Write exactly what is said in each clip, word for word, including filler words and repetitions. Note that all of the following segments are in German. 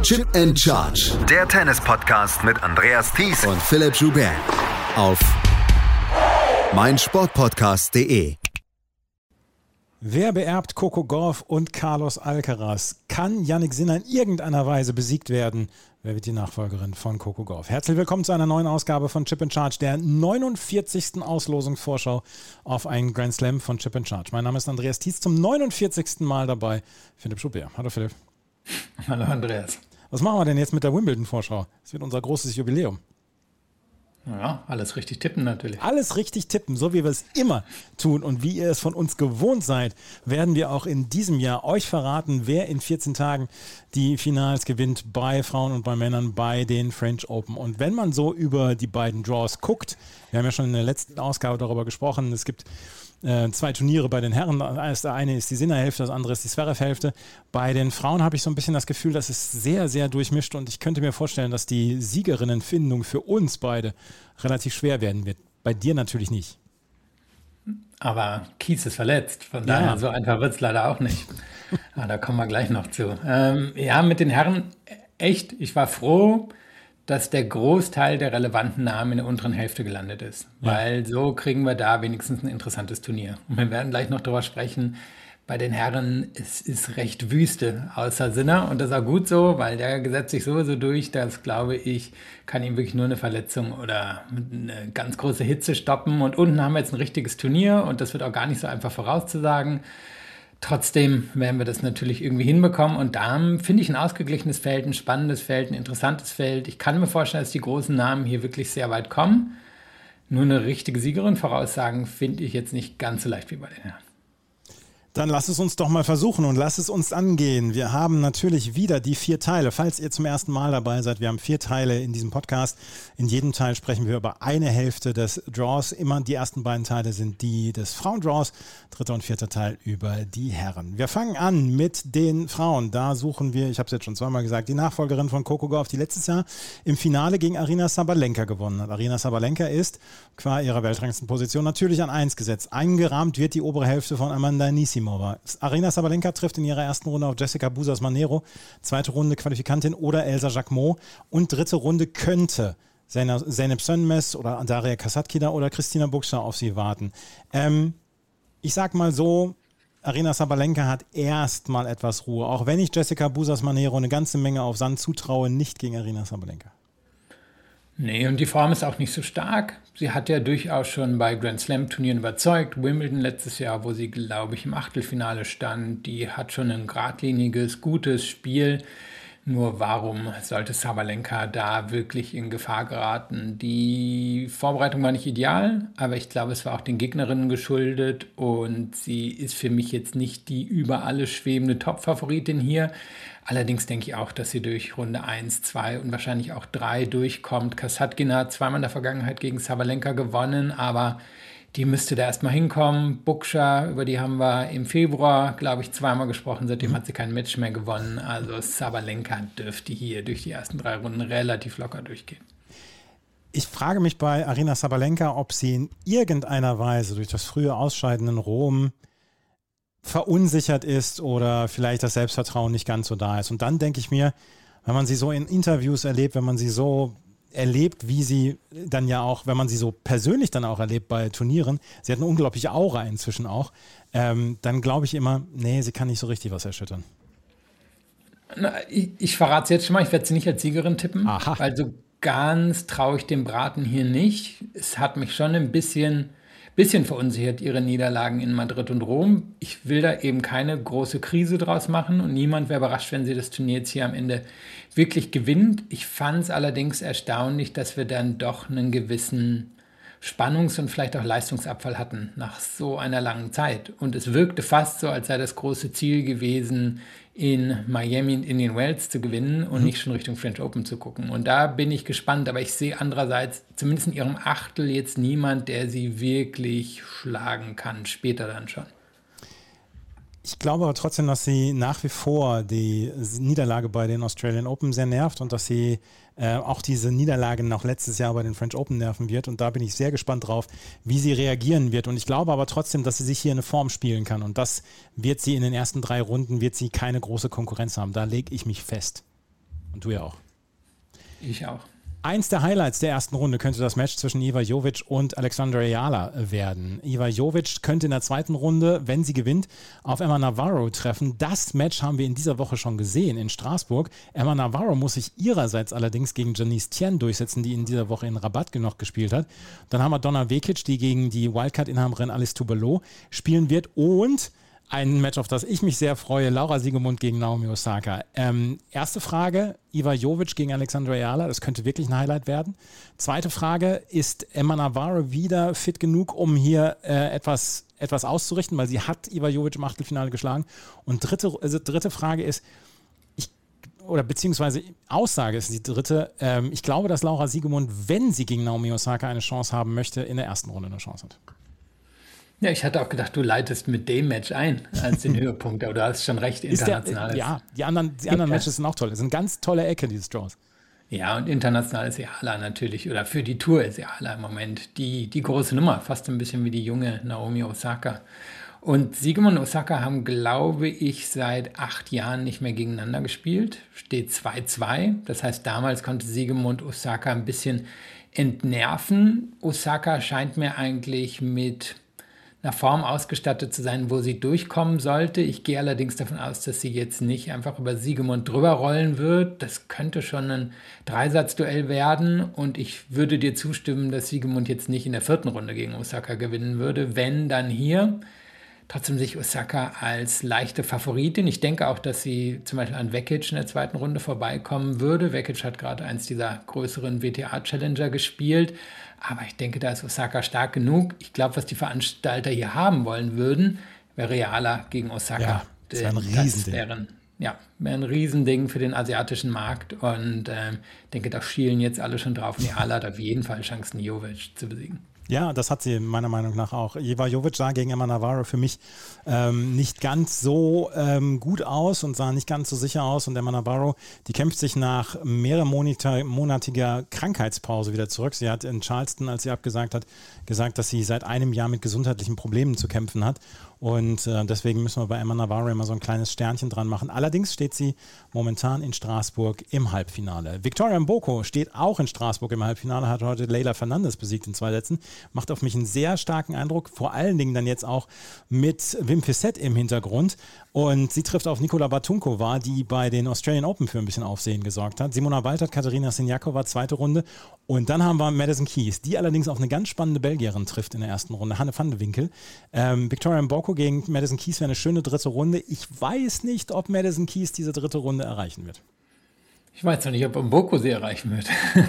Chip and Charge. Der Tennis-Podcast mit Andreas Thies und Philipp Joubert. Auf meinsportpodcast punkt de. Wer beerbt Coco Gauff und Carlos Alcaraz? Kann Jannik Sinner in irgendeiner Weise besiegt werden? Wer wird die Nachfolgerin von Coco Gauff? Herzlich willkommen zu einer neuen Ausgabe von Chip and Charge, der neunundvierzigsten Auslosungsvorschau auf einen Grand Slam von Chip and Charge. Mein Name ist Andreas Thies, zum neunundvierzigsten Mal dabei Philipp Joubert. Hallo Philipp. Hallo Andreas. Was machen wir denn jetzt mit der Wimbledon-Vorschau? Das wird unser großes Jubiläum. Ja, alles richtig tippen natürlich. Alles richtig tippen, so wie wir es immer tun und wie ihr es von uns gewohnt seid, werden wir auch in diesem Jahr euch verraten, wer in vierzehn Tagen die Finals gewinnt bei Frauen und bei Männern bei den French Open. Und wenn man so über die beiden Draws guckt, wir haben ja schon in der letzten Ausgabe darüber gesprochen, es gibt äh, zwei Turniere bei den Herren, das eine ist die Sinner-Hälfte, das andere ist die Zverev-Hälfte. Bei den Frauen habe ich so ein bisschen das Gefühl, dass es sehr, sehr durchmischt und ich könnte mir vorstellen, dass die Siegerinnenfindung für uns beide relativ schwer werden wird. Bei dir natürlich nicht. Aber Kies ist verletzt, von daher Ja. so einfach wird es leider auch nicht. Aber da kommen wir gleich noch zu. Ähm, ja, mit den Herren, echt, ich war froh, dass der Großteil der relevanten Namen in der unteren Hälfte gelandet ist. Ja. Weil so kriegen wir da wenigstens ein interessantes Turnier. Und wir werden gleich noch darüber sprechen, bei den Herren, es ist recht Wüste, außer Sinner. Und das ist auch gut so, weil der gesetzt sich sowieso durch. Das, glaube ich, kann ihm wirklich nur eine Verletzung oder eine ganz große Hitze stoppen. Und unten haben wir jetzt ein richtiges Turnier und das wird auch gar nicht so einfach vorauszusagen. Trotzdem werden wir das natürlich irgendwie hinbekommen. Und da finde ich ein ausgeglichenes Feld, ein spannendes Feld, ein interessantes Feld. Ich kann mir vorstellen, dass die großen Namen hier wirklich sehr weit kommen. Nur eine richtige Siegerin voraussagen, finde ich jetzt nicht ganz so leicht wie bei den Herren. Dann lass es uns doch mal versuchen und lass es uns angehen. Wir haben natürlich wieder die vier Teile. Falls ihr zum ersten Mal dabei seid, wir haben vier Teile in diesem Podcast. In jedem Teil sprechen wir über eine Hälfte des Draws. Immer die ersten beiden Teile sind die des Frauendraws. Dritter und vierter Teil über die Herren. Wir fangen an mit den Frauen. Da suchen wir, ich habe es jetzt schon zweimal gesagt, die Nachfolgerin von Coco Gauff, die letztes Jahr im Finale gegen Aryna Sabalenka gewonnen hat. Aryna Sabalenka ist qua ihrer Weltranglistenposition natürlich an eins gesetzt. Eingerahmt wird die obere Hälfte von Amanda Anisimova. Aryna Sabalenka trifft in ihrer ersten Runde auf Jessica Busas-Manero, zweite Runde Qualifikantin oder Elsa Jacquemot und dritte Runde könnte Zeynep Sönmez oder Daria Kasatkina oder Christina Buchser auf sie warten. Ähm, ich sag mal so, Aryna Sabalenka hat erstmal etwas Ruhe, auch wenn ich Jessica Busas-Manero eine ganze Menge auf Sand zutraue, nicht gegen Aryna Sabalenka. Nee, und die Form ist auch nicht so stark. Sie hat ja durchaus schon bei Grand Slam-Turnieren überzeugt. Wimbledon letztes Jahr, wo sie, glaube ich, im Achtelfinale stand, die hat schon ein geradliniges, gutes Spiel. Nur warum sollte Sabalenka da wirklich in Gefahr geraten? Die Vorbereitung war nicht ideal, aber ich glaube, es war auch den Gegnerinnen geschuldet und sie ist für mich jetzt nicht die über alles schwebende Top-Favoritin hier. Allerdings denke ich auch, dass sie durch Runde eins, zwei und wahrscheinlich auch drei durchkommt. Kasatkina hat zweimal in der Vergangenheit gegen Sabalenka gewonnen, aber die müsste da erstmal hinkommen. Buchser, über die haben wir im Februar, glaube ich, zweimal gesprochen. Seitdem mhm. hat sie kein Match mehr gewonnen. Also Sabalenka dürfte hier durch die ersten drei Runden relativ locker durchgehen. Ich frage mich bei Aryna Sabalenka, ob sie in irgendeiner Weise durch das frühe Ausscheiden in Rom verunsichert ist oder vielleicht das Selbstvertrauen nicht ganz so da ist. Und dann denke ich mir, wenn man sie so in Interviews erlebt, wenn man sie so erlebt, wie sie dann ja auch, wenn man sie so persönlich dann auch erlebt bei Turnieren, sie hat eine unglaubliche Aura inzwischen auch, ähm, dann glaube ich immer, nee, sie kann nicht so richtig was erschüttern. Na, ich, ich verrate es jetzt schon mal, ich werde sie nicht als Siegerin tippen, Aha. weil so ganz traue ich dem Braten hier nicht. Es hat mich schon ein bisschen... bisschen verunsichert, ihre Niederlagen in Madrid und Rom. Ich will da eben keine große Krise draus machen und niemand wäre überrascht, wenn sie das Turnier jetzt hier am Ende wirklich gewinnt. Ich fand es allerdings erstaunlich, dass wir dann doch einen gewissen Spannungs- und vielleicht auch Leistungsabfall hatten nach so einer langen Zeit. Und es wirkte fast so, als sei das große Ziel gewesen, in Miami und Indian Wells zu gewinnen und mhm. nicht schon Richtung French Open zu gucken. Und da bin ich gespannt, aber ich sehe andererseits zumindest in ihrem Achtel jetzt niemand, der sie wirklich schlagen kann, später dann schon. Ich glaube aber trotzdem, dass sie nach wie vor die Niederlage bei den Australian Open sehr nervt und dass sie äh, auch diese Niederlage noch letztes Jahr bei den French Open nerven wird. Und da bin ich sehr gespannt drauf, wie sie reagieren wird. Und ich glaube aber trotzdem, dass sie sich hier eine Form spielen kann. Und das wird sie in den ersten drei Runden, wird sie keine große Konkurrenz haben. Da lege ich mich fest. Und du ja auch. Ich auch. Eins der Highlights der ersten Runde könnte das Match zwischen Iva Jovic und Alexandra Ayala werden. Iva Jovic könnte in der zweiten Runde, wenn sie gewinnt, auf Emma Navarro treffen. Das Match haben wir in dieser Woche schon gesehen in Straßburg. Emma Navarro muss sich ihrerseits allerdings gegen Janice Tien durchsetzen, die in dieser Woche in Rabat noch gespielt hat. Dann haben wir Donna Vekic, die gegen die Wildcard-Inhaberin Alice Tubalo spielen wird. Und ein Match, auf das ich mich sehr freue, Laura Siegemund gegen Naomi Osaka. Ähm, erste Frage, Iva Jovic gegen Alexandra Ayala, das könnte wirklich ein Highlight werden. Zweite Frage, ist Emma Navarro wieder fit genug, um hier äh, etwas, etwas auszurichten, weil sie hat Iva Jovic im Achtelfinale geschlagen. Und dritte, also dritte Frage ist, ich, oder beziehungsweise Aussage ist die dritte, ähm, ich glaube, dass Laura Siegemund, wenn sie gegen Naomi Osaka eine Chance haben möchte, in der ersten Runde eine Chance hat. Ja, ich hatte auch gedacht, du leitest mit dem Match ein als den Höhepunkt, aber du hast schon recht, international. Der, ja, die anderen, die anderen Matches sind auch toll. Das sind ganz tolle Ecke, dieses Draws. Ja, und international ist Ayala natürlich, oder für die Tour ist Ayala im Moment die, die große Nummer, fast ein bisschen wie die junge Naomi Osaka. Und Siegemund und Osaka haben, glaube ich, seit acht Jahren nicht mehr gegeneinander gespielt. Steht zwei zwei. Das heißt, damals konnte Siegemund Osaka ein bisschen entnerven. Osaka scheint mir eigentlich mit einer Form ausgestattet zu sein, wo sie durchkommen sollte. Ich gehe allerdings davon aus, dass sie jetzt nicht einfach über Siegemund drüber rollen wird. Das könnte schon ein Dreisatzduell werden und ich würde dir zustimmen, dass Siegemund jetzt nicht in der vierten Runde gegen Osaka gewinnen würde. Wenn, dann hier. Trotzdem sehe ich Osaka als leichte Favoritin. Ich denke auch, dass sie zum Beispiel an Vekic in der zweiten Runde vorbeikommen würde. Vekic hat gerade eins dieser größeren W T A-Challenger gespielt. Aber ich denke, da ist Osaka stark genug. Ich glaube, was die Veranstalter hier haben wollen würden, wäre Ayala gegen Osaka. Ja, das wäre ein Riesending. Das wäre ein, ja, wäre ein Riesending für den asiatischen Markt. Und ich ähm, denke, da schielen jetzt alle schon drauf. Und Ayala hat auf jeden Fall Chancen, Jovic zu besiegen. Ja, das hat sie meiner Meinung nach auch. Iva Jovic sah gegen Emma Navarro für mich ähm, nicht ganz so ähm, gut aus und sah nicht ganz so sicher aus. Und Emma Navarro, die kämpft sich nach mehrmonatiger Krankheitspause wieder zurück. Sie hat in Charleston, als sie abgesagt hat, gesagt, dass sie seit einem Jahr mit gesundheitlichen Problemen zu kämpfen hat. Und äh, deswegen müssen wir bei Emma Navarro immer so ein kleines Sternchen dran machen. Allerdings steht sie momentan in Straßburg im Halbfinale. Victoria Mboko steht auch in Straßburg im Halbfinale, hat heute Leylah Fernandez besiegt in zwei Sätzen. Macht auf mich einen sehr starken Eindruck, vor allen Dingen dann jetzt auch mit Wim Fissette im Hintergrund. Und sie trifft auf Nikola Batunkova, die bei den Australian Open für ein bisschen Aufsehen gesorgt hat. Simona Waltert, Katerina Siniakova, zweite Runde. Und dann haben wir Madison Keys, die allerdings auf eine ganz spannende Belgierin trifft in der ersten Runde, Hanne van de Winkel. Ähm, Victoria Mboko gegen Madison Keys wäre eine schöne dritte Runde. Ich weiß nicht, ob Madison Keys diese dritte Runde erreichen wird. Ich weiß noch nicht, ob Mboko sie erreichen wird.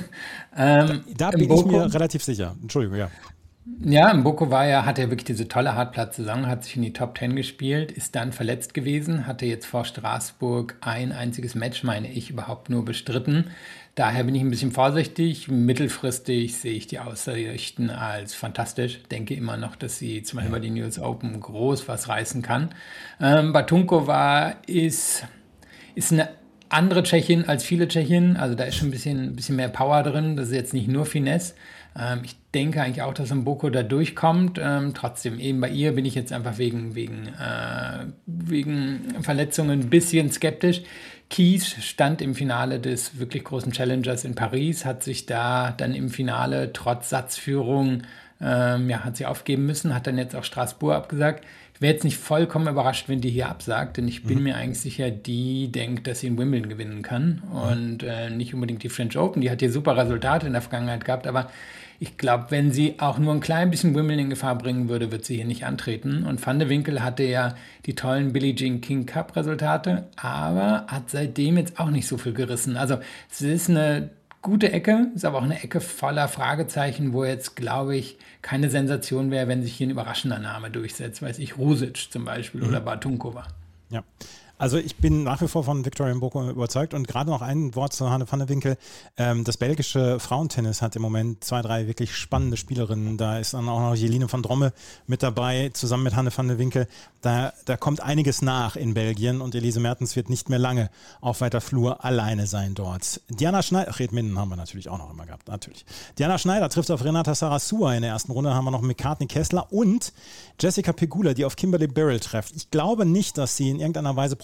ähm, da bin Mboko, ich mir relativ sicher. Entschuldigung, ja. Ja, Mboko war ja, hatte ja wirklich diese tolle Hartplatz-Saison, hat sich in die Top Ten gespielt, ist dann verletzt gewesen, hatte jetzt vor Straßburg ein einziges Match, meine ich, überhaupt nur bestritten. Daher bin ich ein bisschen vorsichtig. Mittelfristig sehe ich die Aussichten als fantastisch. Denke immer noch, dass sie zum Beispiel bei den U S Open groß was reißen kann. Ähm, Batunkova ist, ist eine andere Tschechin als viele Tschechinnen. Also da ist schon ein bisschen, ein bisschen mehr Power drin. Das ist jetzt nicht nur Finesse. Ähm, ich denke eigentlich auch, dass Mboko da durchkommt. Ähm, trotzdem, eben bei ihr bin ich jetzt einfach wegen, wegen, äh, wegen Verletzungen ein bisschen skeptisch. Keys stand im Finale des wirklich großen Challengers in Paris, hat sich da dann im Finale trotz Satzführung, ähm, ja, hat sie aufgeben müssen, hat dann jetzt auch Straßburg abgesagt. Ich wäre jetzt nicht vollkommen überrascht, wenn die hier absagt, denn ich bin mhm. mir eigentlich sicher, die denkt, dass sie in Wimbledon gewinnen kann und äh, nicht unbedingt die French Open. Die hat hier super Resultate in der Vergangenheit gehabt, aber ich glaube, wenn sie auch nur ein klein bisschen Wimbledon in Gefahr bringen würde, wird sie hier nicht antreten. Und Van de Winkel hatte ja die tollen Billie Jean King Cup Resultate, aber hat seitdem jetzt auch nicht so viel gerissen. Also es ist eine gute Ecke, ist aber auch eine Ecke voller Fragezeichen, wo jetzt, glaube ich, keine Sensation wäre, wenn sich hier ein überraschender Name durchsetzt. Weiß ich, Rusic zum Beispiel mhm. oder Batunkova. Ja. Also ich bin nach wie vor von Victoria Mboko überzeugt und gerade noch ein Wort zu Hanne van de Winkel. Ähm, das belgische Frauentennis hat im Moment zwei, drei wirklich spannende Spielerinnen. Da ist dann auch noch Jeline van Drommel mit dabei, zusammen mit Hanne van de Winkel. Da, da kommt einiges nach in Belgien und Elise Mertens wird nicht mehr lange auf weiter Flur alleine sein dort. Diana Schneider, ach, Redminden haben wir natürlich auch noch immer gehabt, natürlich. Diana Schneider trifft auf Renata Sarasua in der ersten Runde. Da haben wir noch McCartney Kessler und Jessica Pegula, die auf Kimberly Birrell trifft. Ich glaube nicht, dass sie in irgendeiner Weise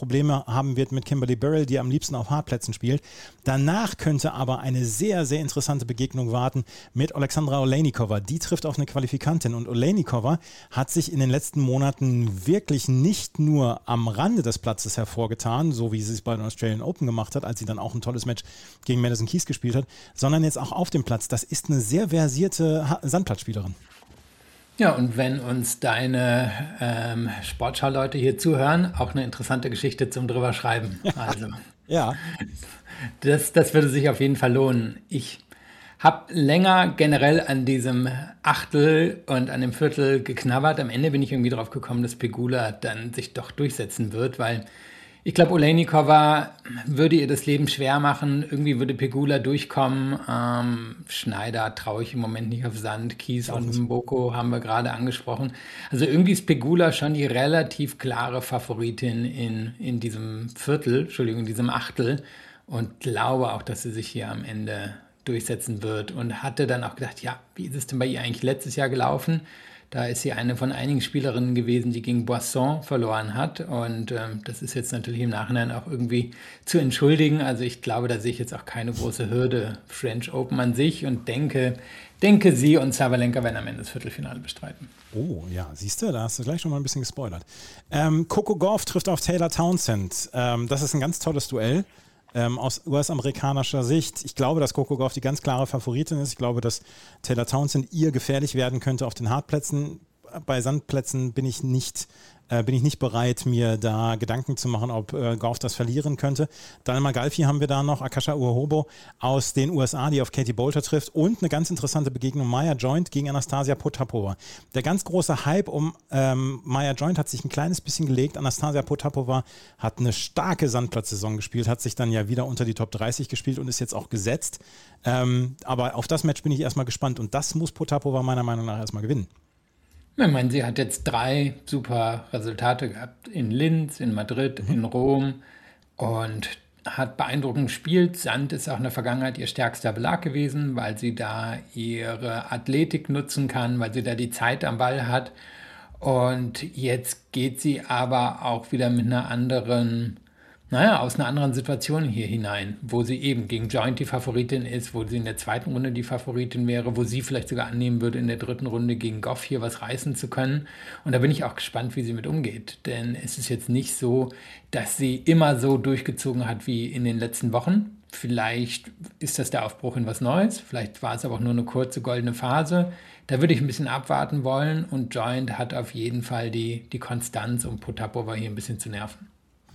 Probleme haben wird mit Kimberly Birrell, die am liebsten auf Hartplätzen spielt. Danach könnte aber eine sehr, sehr interessante Begegnung warten mit Alexandra Olejnikova. Die trifft auf eine Qualifikantin und Olejnikova hat sich in den letzten Monaten wirklich nicht nur am Rande des Platzes hervorgetan, so wie sie es bei den Australian Open gemacht hat, als sie dann auch ein tolles Match gegen Madison Keys gespielt hat, sondern jetzt auch auf dem Platz. Das ist eine sehr versierte Ha- Sandplatzspielerin. Ja, und wenn uns deine ähm, Sportschau-Leute hier zuhören, auch eine interessante Geschichte zum drüber schreiben. Also, Ja, das, das würde sich auf jeden Fall lohnen. Ich habe länger generell an diesem Achtel und an dem Viertel geknabbert. Am Ende bin ich irgendwie drauf gekommen, dass Pegula dann sich doch durchsetzen wird, weil ich glaube, Olejnikova würde ihr das Leben schwer machen. Irgendwie würde Pegula durchkommen. Ähm, Schneider traue ich im Moment nicht auf Sand. Keys und Mboko haben wir gerade angesprochen. Also irgendwie ist Pegula schon die relativ klare Favoritin in, in diesem Viertel, Entschuldigung, in diesem Achtel. Und glaube auch, dass sie sich hier am Ende durchsetzen wird. Und hatte dann auch gedacht, ja, wie ist es denn bei ihr eigentlich letztes Jahr gelaufen? Da ist sie eine von einigen Spielerinnen gewesen, die gegen Boisson verloren hat. Und ähm, das ist jetzt natürlich im Nachhinein auch irgendwie zu entschuldigen. Also ich glaube, da sehe ich jetzt auch keine große Hürde French Open an sich und denke, denke sie und Sabalenka werden am Ende das Viertelfinale bestreiten. oh ja, siehst du, da hast du gleich schon mal ein bisschen gespoilert. Ähm, Coco Gauff trifft auf Taylor Townsend. Ähm, das ist ein ganz tolles Duell. Ähm, aus U S-amerikanischer Sicht. Ich glaube, dass Coco Gauff die ganz klare Favoritin ist. Ich glaube, dass Taylor Townsend ihr gefährlich werden könnte auf den Hartplätzen. Bei Sandplätzen bin ich nicht, äh, bin ich nicht bereit, mir da Gedanken zu machen, ob äh, Gauff das verlieren könnte. Daniel Galfi haben wir da noch, Akasha Uohobo aus den U S A, die auf Katie Boulter trifft und eine ganz interessante Begegnung, Maya Joint gegen Anastasia Potapova. Der ganz große Hype um ähm, Maya Joint hat sich ein kleines bisschen gelegt. Anastasia Potapova hat eine starke Sandplatzsaison gespielt, hat sich dann ja wieder unter die Top dreißig gespielt und ist jetzt auch gesetzt. Ähm, aber auf das Match bin ich erstmal gespannt und das muss Potapova meiner Meinung nach erstmal gewinnen. Ich meine, sie hat jetzt drei super Resultate gehabt. In Linz, in Madrid, mhm. in Rom und hat beeindruckend gespielt. Sand ist auch in der Vergangenheit ihr stärkster Belag gewesen, weil sie da ihre Athletik nutzen kann, weil sie da die Zeit am Ball hat. Und jetzt geht sie aber auch wieder mit einer anderen, naja, aus einer anderen Situation hier hinein, wo sie eben gegen Joint die Favoritin ist, wo sie in der zweiten Runde die Favoritin wäre, wo sie vielleicht sogar annehmen würde, in der dritten Runde gegen Gauff hier was reißen zu können. Und da bin ich auch gespannt, wie sie mit umgeht. Denn es ist jetzt nicht so, dass sie immer so durchgezogen hat wie in den letzten Wochen. Vielleicht ist das der Aufbruch in was Neues. Vielleicht war es aber auch nur eine kurze goldene Phase. Da würde ich ein bisschen abwarten wollen. Und Joint hat auf jeden Fall die, die Konstanz, um Potapova hier ein bisschen zu nerven.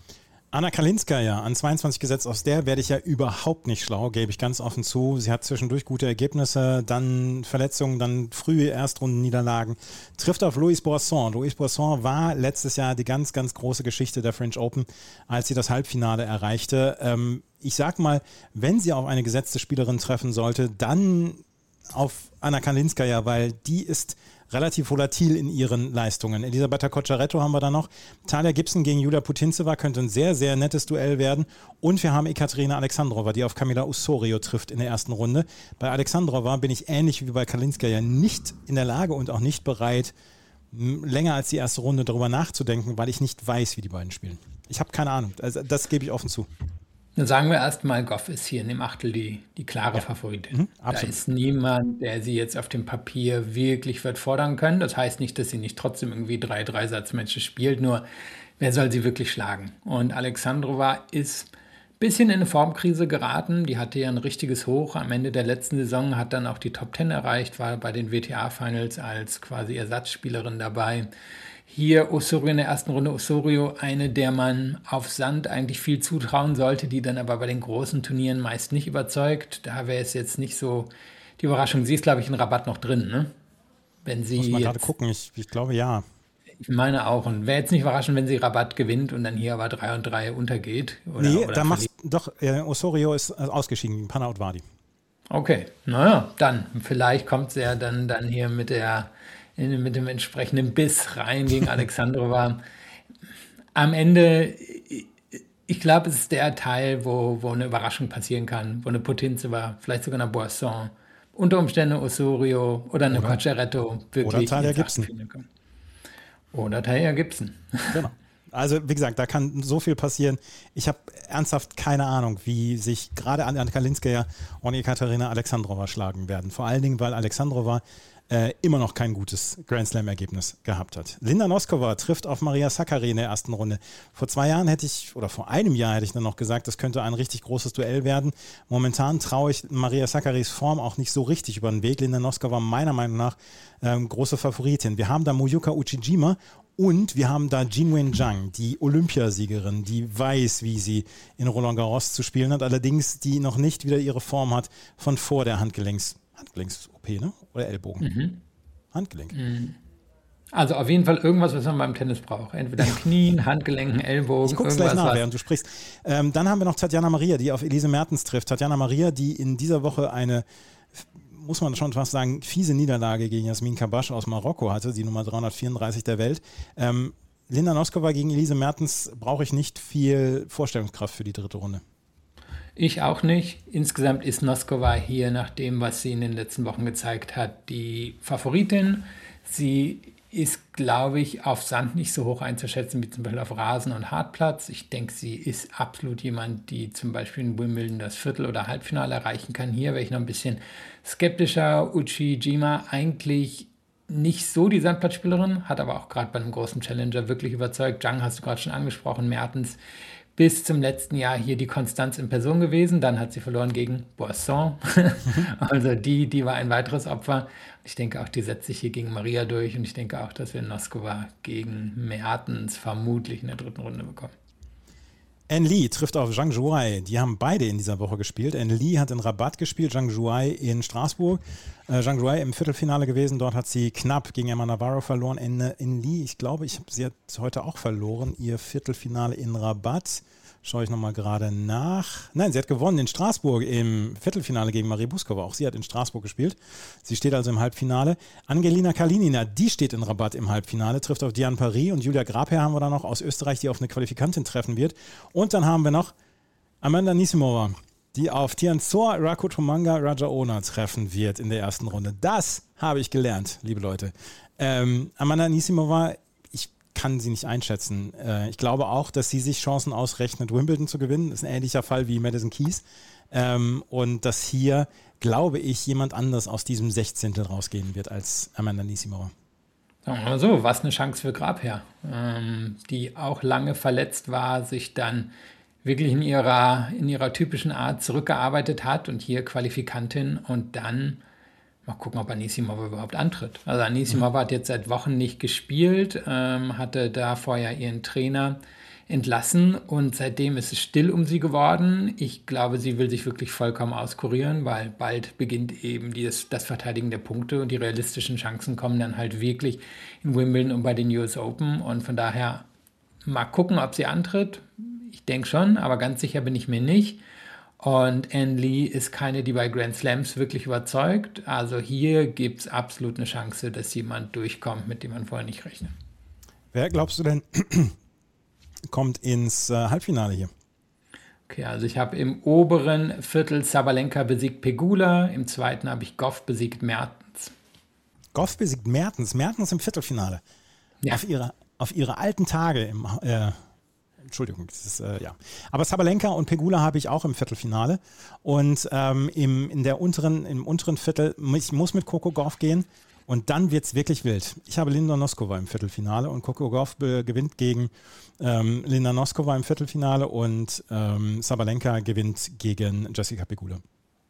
Anna Kalinskaya an zweiundzwanzig gesetzt, aus der werde ich ja überhaupt nicht schlau, gebe ich ganz offen zu. Sie hat zwischendurch gute Ergebnisse, dann Verletzungen, dann frühe Erstrundenniederlagen. Trifft auf Louise Boisson. Louise Boisson war letztes Jahr die ganz, ganz große Geschichte der French Open, als sie das Halbfinale erreichte. Ähm, ich sag mal, wenn sie auf eine gesetzte Spielerin treffen sollte, dann auf Anna Kalinskaya, weil die ist relativ volatil in ihren Leistungen. Elisabetta Cocciaretto haben wir da noch. Talia Gibson gegen Julia Putintseva könnte ein sehr, sehr nettes Duell werden. Und wir haben Ekaterina Alexandrova, die auf Camila Osorio trifft in der ersten Runde. Bei Alexandrova bin ich ähnlich wie bei Kalinskaya nicht in der Lage und auch nicht bereit, länger als die erste Runde darüber nachzudenken, weil ich nicht weiß, wie die beiden spielen. Ich habe keine Ahnung. Also das gebe ich offen zu. Dann sagen wir erstmal, Gauff ist hier in dem Achtel die, die klare ja. Favoritin. Mhm, da ist niemand, der sie jetzt auf dem Papier wirklich wird fordern können. Das heißt nicht, dass sie nicht trotzdem irgendwie drei Dreisatzmatches spielt, nur wer soll sie wirklich schlagen? Und Alexandrova ist ein bisschen in eine Formkrise geraten. Die hatte ja ein richtiges Hoch am Ende der letzten Saison, hat dann auch die Top Ten erreicht, war bei den W T A-Finals als quasi Ersatzspielerin dabei. Hier Osorio in der ersten Runde. Osorio, eine, der man auf Sand eigentlich viel zutrauen sollte, die dann aber bei den großen Turnieren meist nicht überzeugt. Da wäre es jetzt nicht so die Überraschung. Sie ist, glaube ich, in Rabatt noch drin, ne? Wenn sie Muss man jetzt, gerade gucken, ich, ich glaube ja. Ich meine auch. Und wäre jetzt nicht überraschend, wenn sie Rabatt gewinnt und dann hier aber drei und drei untergeht. Oder, nee, oder da machst doch, äh, Osorio ist ausgeschieden, Panna Outwadi. Okay, naja, dann. Vielleicht kommt sie ja dann, dann hier mit der mit dem entsprechenden Biss rein gegen Alexandrova. Am Ende, ich glaube, es ist der Teil, wo, wo eine Überraschung passieren kann, wo eine Putintseva, vielleicht sogar eine Boisson, unter Umständen Osorio oder eine Cocciaretto wirklich oder Talia Gibson. Oder Talia Gibson. Genau. Also wie gesagt, da kann so viel passieren. Ich habe ernsthaft keine Ahnung, wie sich gerade Anna Kalinskaya und Ekaterina Alexandrova schlagen werden. Vor allen Dingen, weil Alexandrova äh, immer noch kein gutes Grand Slam-Ergebnis gehabt hat. Linda Noskova trifft auf Maria Sakkari in der ersten Runde. Vor zwei Jahren hätte ich, oder vor einem Jahr hätte ich dann noch gesagt, das könnte ein richtig großes Duell werden. Momentan traue ich Maria Sakkaris Form auch nicht so richtig über den Weg. Linda Noskova meiner Meinung nach ähm, große Favoritin. Wir haben da Moyuka Uchijima und wir haben da Jinwen Zhang, die Olympiasiegerin, die weiß, wie sie in Roland Garros zu spielen hat, allerdings die noch nicht wieder ihre Form hat von vor der Handgelenks Handgelenks-O P, ne? Oder Ellbogen? Mhm. Handgelenk. Mhm. Also auf jeden Fall irgendwas, was man beim Tennis braucht. Entweder an Knien, Handgelenken, Ellbogen. Ich guck's gleich nach, während du sprichst. Ähm, dann haben wir noch Tatjana Maria, die auf Elise Mertens trifft. Tatjana Maria, die in dieser Woche eine, muss man schon fast sagen, fiese Niederlage gegen Jasmin Kabasch aus Marokko hatte, die Nummer dreihundertvierunddreißig der Welt. Ähm, Linda Noskova gegen Elise Mertens brauche ich nicht viel Vorstellungskraft für die dritte Runde. Ich auch nicht. Insgesamt ist Noskova hier, nach dem, was sie in den letzten Wochen gezeigt hat, die Favoritin. Sie ist, glaube ich, auf Sand nicht so hoch einzuschätzen wie zum Beispiel auf Rasen und Hartplatz. Ich denke, sie ist absolut jemand, die zum Beispiel in Wimbledon das Viertel- oder Halbfinale erreichen kann. Hier wäre ich noch ein bisschen skeptischer. Uchijima eigentlich nicht so die Sandplatzspielerin, hat aber auch gerade bei einem großen Challenger wirklich überzeugt. Zhang hast du gerade schon angesprochen, Mertens bis zum letzten Jahr hier die Konstanz in Person gewesen. Dann hat sie verloren gegen Boisson. Also die, die war ein weiteres Opfer. Ich denke auch, die setzt sich hier gegen Maria durch. Und ich denke auch, dass wir Noskova gegen Mertens vermutlich in der dritten Runde bekommen. Anne Lee trifft auf Zhang Zhuai. Die haben beide in dieser Woche gespielt. Anne Lee hat in Rabat gespielt, Zhang Zhuai in Straßburg. Äh, Zhang Zhuai im Viertelfinale gewesen. Dort hat sie knapp gegen Emma Navarro verloren. Anne, Anne Lee, ich glaube, ich habe sie hat heute auch verloren. Ihr Viertelfinale in Rabat. Schaue ich nochmal gerade nach. Nein, sie hat gewonnen in Straßburg im Viertelfinale gegen Marie Buskova. Auch sie hat in Straßburg gespielt. Sie steht also im Halbfinale. Angelina Kalinina, die steht in Rabat im Halbfinale, trifft auf Diane Paris. Und Julia Grabherr haben wir da noch aus Österreich, die auf eine Qualifikantin treffen wird. Und dann haben wir noch Amanda Anisimova, die auf Tianzor Rakotomanga Rajaona treffen wird in der ersten Runde. Das habe ich gelernt, liebe Leute. Ähm, Amanda Anisimova, kann sie nicht einschätzen. Ich glaube auch, dass sie sich Chancen ausrechnet, Wimbledon zu gewinnen. Das ist ein ähnlicher Fall wie Madison Keys. Und dass hier, glaube ich, jemand anders aus diesem Sechzehntel rausgehen wird als Amanda Anisimova. Sagen wir mal so, was eine Chance für Grabherr, die auch lange verletzt war, sich dann wirklich in ihrer, in ihrer typischen Art zurückgearbeitet hat und hier Qualifikantin und dann mal gucken, ob Anisimova überhaupt antritt. Also Anisimova mhm. hat jetzt seit Wochen nicht gespielt, ähm, hatte da vorher ihren Trainer entlassen und seitdem ist es still um sie geworden. Ich glaube, sie will sich wirklich vollkommen auskurieren, weil bald beginnt eben dieses, das Verteidigen der Punkte und die realistischen Chancen kommen dann halt wirklich in Wimbledon und bei den U S Open und von daher mal gucken, ob sie antritt. Ich denke schon, aber ganz sicher bin ich mir nicht. Und Anne Lee ist keine, die bei Grand Slams wirklich überzeugt. Also hier gibt es absolut eine Chance, dass jemand durchkommt, mit dem man vorher nicht rechnet. Wer glaubst du denn kommt ins äh, Halbfinale hier? Okay, also ich habe im oberen Viertel Sabalenka besiegt Pegula, im zweiten habe ich Goff besiegt Mertens. Goff besiegt Mertens, Mertens im Viertelfinale. Ja. Auf ihre, auf ihre alten Tage im äh Entschuldigung, das ist, äh, ja. Aber Sabalenka und Pegula habe ich auch im Viertelfinale. Und ähm, im, in der unteren, im unteren Viertel, ich muss mit Coco Gauff gehen und dann wird es wirklich wild. Ich habe Linda Noskova im Viertelfinale und Coco Gauff be- gewinnt gegen ähm, Linda Noskova im Viertelfinale und ähm, Sabalenka gewinnt gegen Jessica Pegula.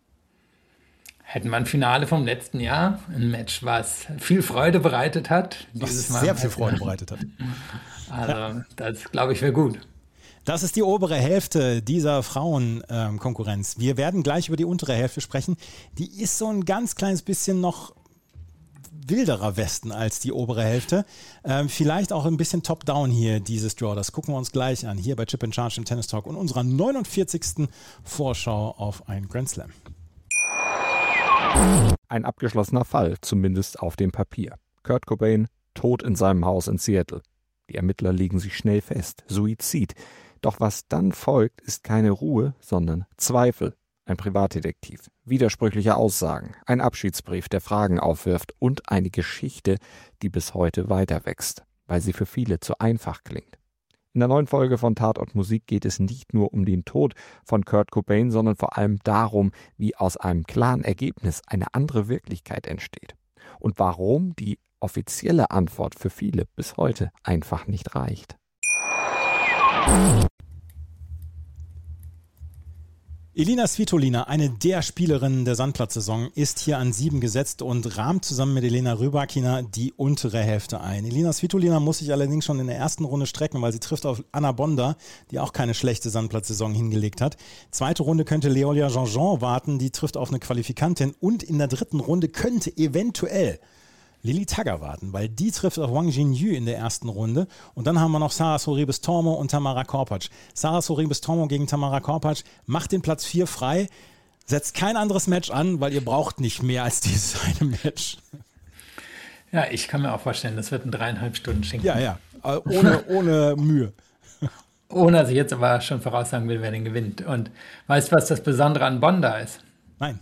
Hätten wir ein Finale vom letzten Jahr, ein Match, was viel Freude bereitet hat. Was sehr viel Freude bereitet hat. Also das, glaube ich, wäre gut. Das ist die obere Hälfte dieser Frauenkonkurrenz. Ähm, Wir werden gleich über die untere Hälfte sprechen. Die ist so ein ganz kleines bisschen noch wilderer Westen als die obere Hälfte. Ähm, vielleicht auch ein bisschen top-down hier, dieses Draw. Das gucken wir uns gleich an, hier bei Chip and Charge im Tennis Talk und unserer neunundvierzigsten Vorschau auf ein Grand Slam. Ein abgeschlossener Fall, zumindest auf dem Papier. Kurt Cobain tot in seinem Haus in Seattle. Die Ermittler legen sich schnell fest. Suizid. Doch was dann folgt, ist keine Ruhe, sondern Zweifel. Ein Privatdetektiv. Widersprüchliche Aussagen. Ein Abschiedsbrief, der Fragen aufwirft. Und eine Geschichte, die bis heute weiter wächst, weil sie für viele zu einfach klingt. In der neuen Folge von Tatort Musik geht es nicht nur um den Tod von Kurt Cobain, sondern vor allem darum, wie aus einem klaren Ergebnis eine andere Wirklichkeit entsteht. Und warum die offizielle Antwort für viele bis heute einfach nicht reicht. Elina Svitolina, eine der Spielerinnen der Sandplatzsaison, ist hier an sieben gesetzt und rahmt zusammen mit Elena Rybakina die untere Hälfte ein. Elina Svitolina muss sich allerdings schon in der ersten Runde strecken, weil sie trifft auf Anna Bonda, die auch keine schlechte Sandplatzsaison hingelegt hat. Zweite Runde könnte Leolia Jean-Jean warten, die trifft auf eine Qualifikantin. Und in der dritten Runde könnte eventuell Lili Tagger warten, weil die trifft auf Wang Jinyu in der ersten Runde. Und dann haben wir noch Sara Sorribes-Tormo und Tamara Korpatsch. Sara Sorribes-Tormo gegen Tamara Korpatsch macht den Platz vier frei, setzt kein anderes Match an, weil ihr braucht nicht mehr als dieses eine Match. Ja, ich kann mir auch vorstellen, das wird ein dreieinhalb Stunden Schinken. Ja, ja, ohne, ohne Mühe. Ohne, dass ich jetzt aber schon voraussagen will, wer den gewinnt. Und weißt du, was das Besondere an Bonda ist? Nein.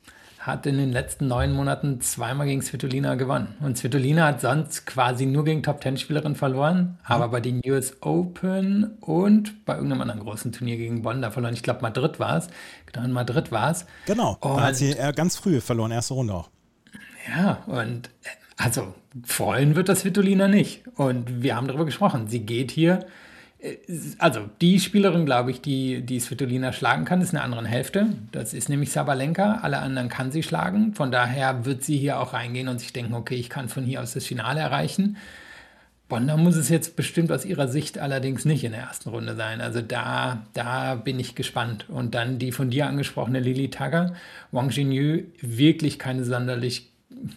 Hat in den letzten neun Monaten zweimal gegen Svitolina gewonnen. Und Svitolina hat sonst quasi nur gegen Top-Ten-Spielerinnen verloren, aber bei den U S Open und bei irgendeinem anderen großen Turnier gegen Bonda verloren. Ich glaube, Madrid war es. Genau, in Madrid war es. Genau, und da hat sie ganz früh verloren, erste Runde auch. Ja, und also freuen wird das Svitolina nicht. Und wir haben darüber gesprochen. Sie geht hier. Also die Spielerin, glaube ich, die, die Svitolina schlagen kann, ist in der anderen Hälfte. Das ist nämlich Sabalenka. Alle anderen kann sie schlagen. Von daher wird sie hier auch reingehen und sich denken, okay, ich kann von hier aus das Finale erreichen. Bonda muss es jetzt bestimmt aus ihrer Sicht allerdings nicht in der ersten Runde sein. Also da, da bin ich gespannt. Und dann die von dir angesprochene Lili Tagger. Wang Jinyu, wirklich keine sonderlich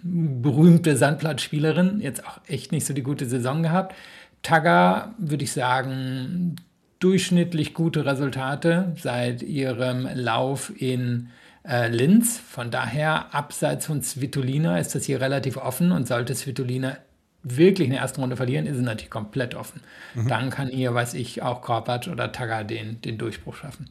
berühmte Sandplatzspielerin. Jetzt auch echt nicht so die gute Saison gehabt. Tagger, würde ich sagen, durchschnittlich gute Resultate seit ihrem Lauf in äh, Linz. Von daher, abseits von Svitolina ist das hier relativ offen und sollte Svitolina wirklich in der ersten Runde verlieren, ist es natürlich komplett offen. Mhm. Dann kann ihr, weiß ich, auch Korpatsch oder Tagger den, den Durchbruch schaffen.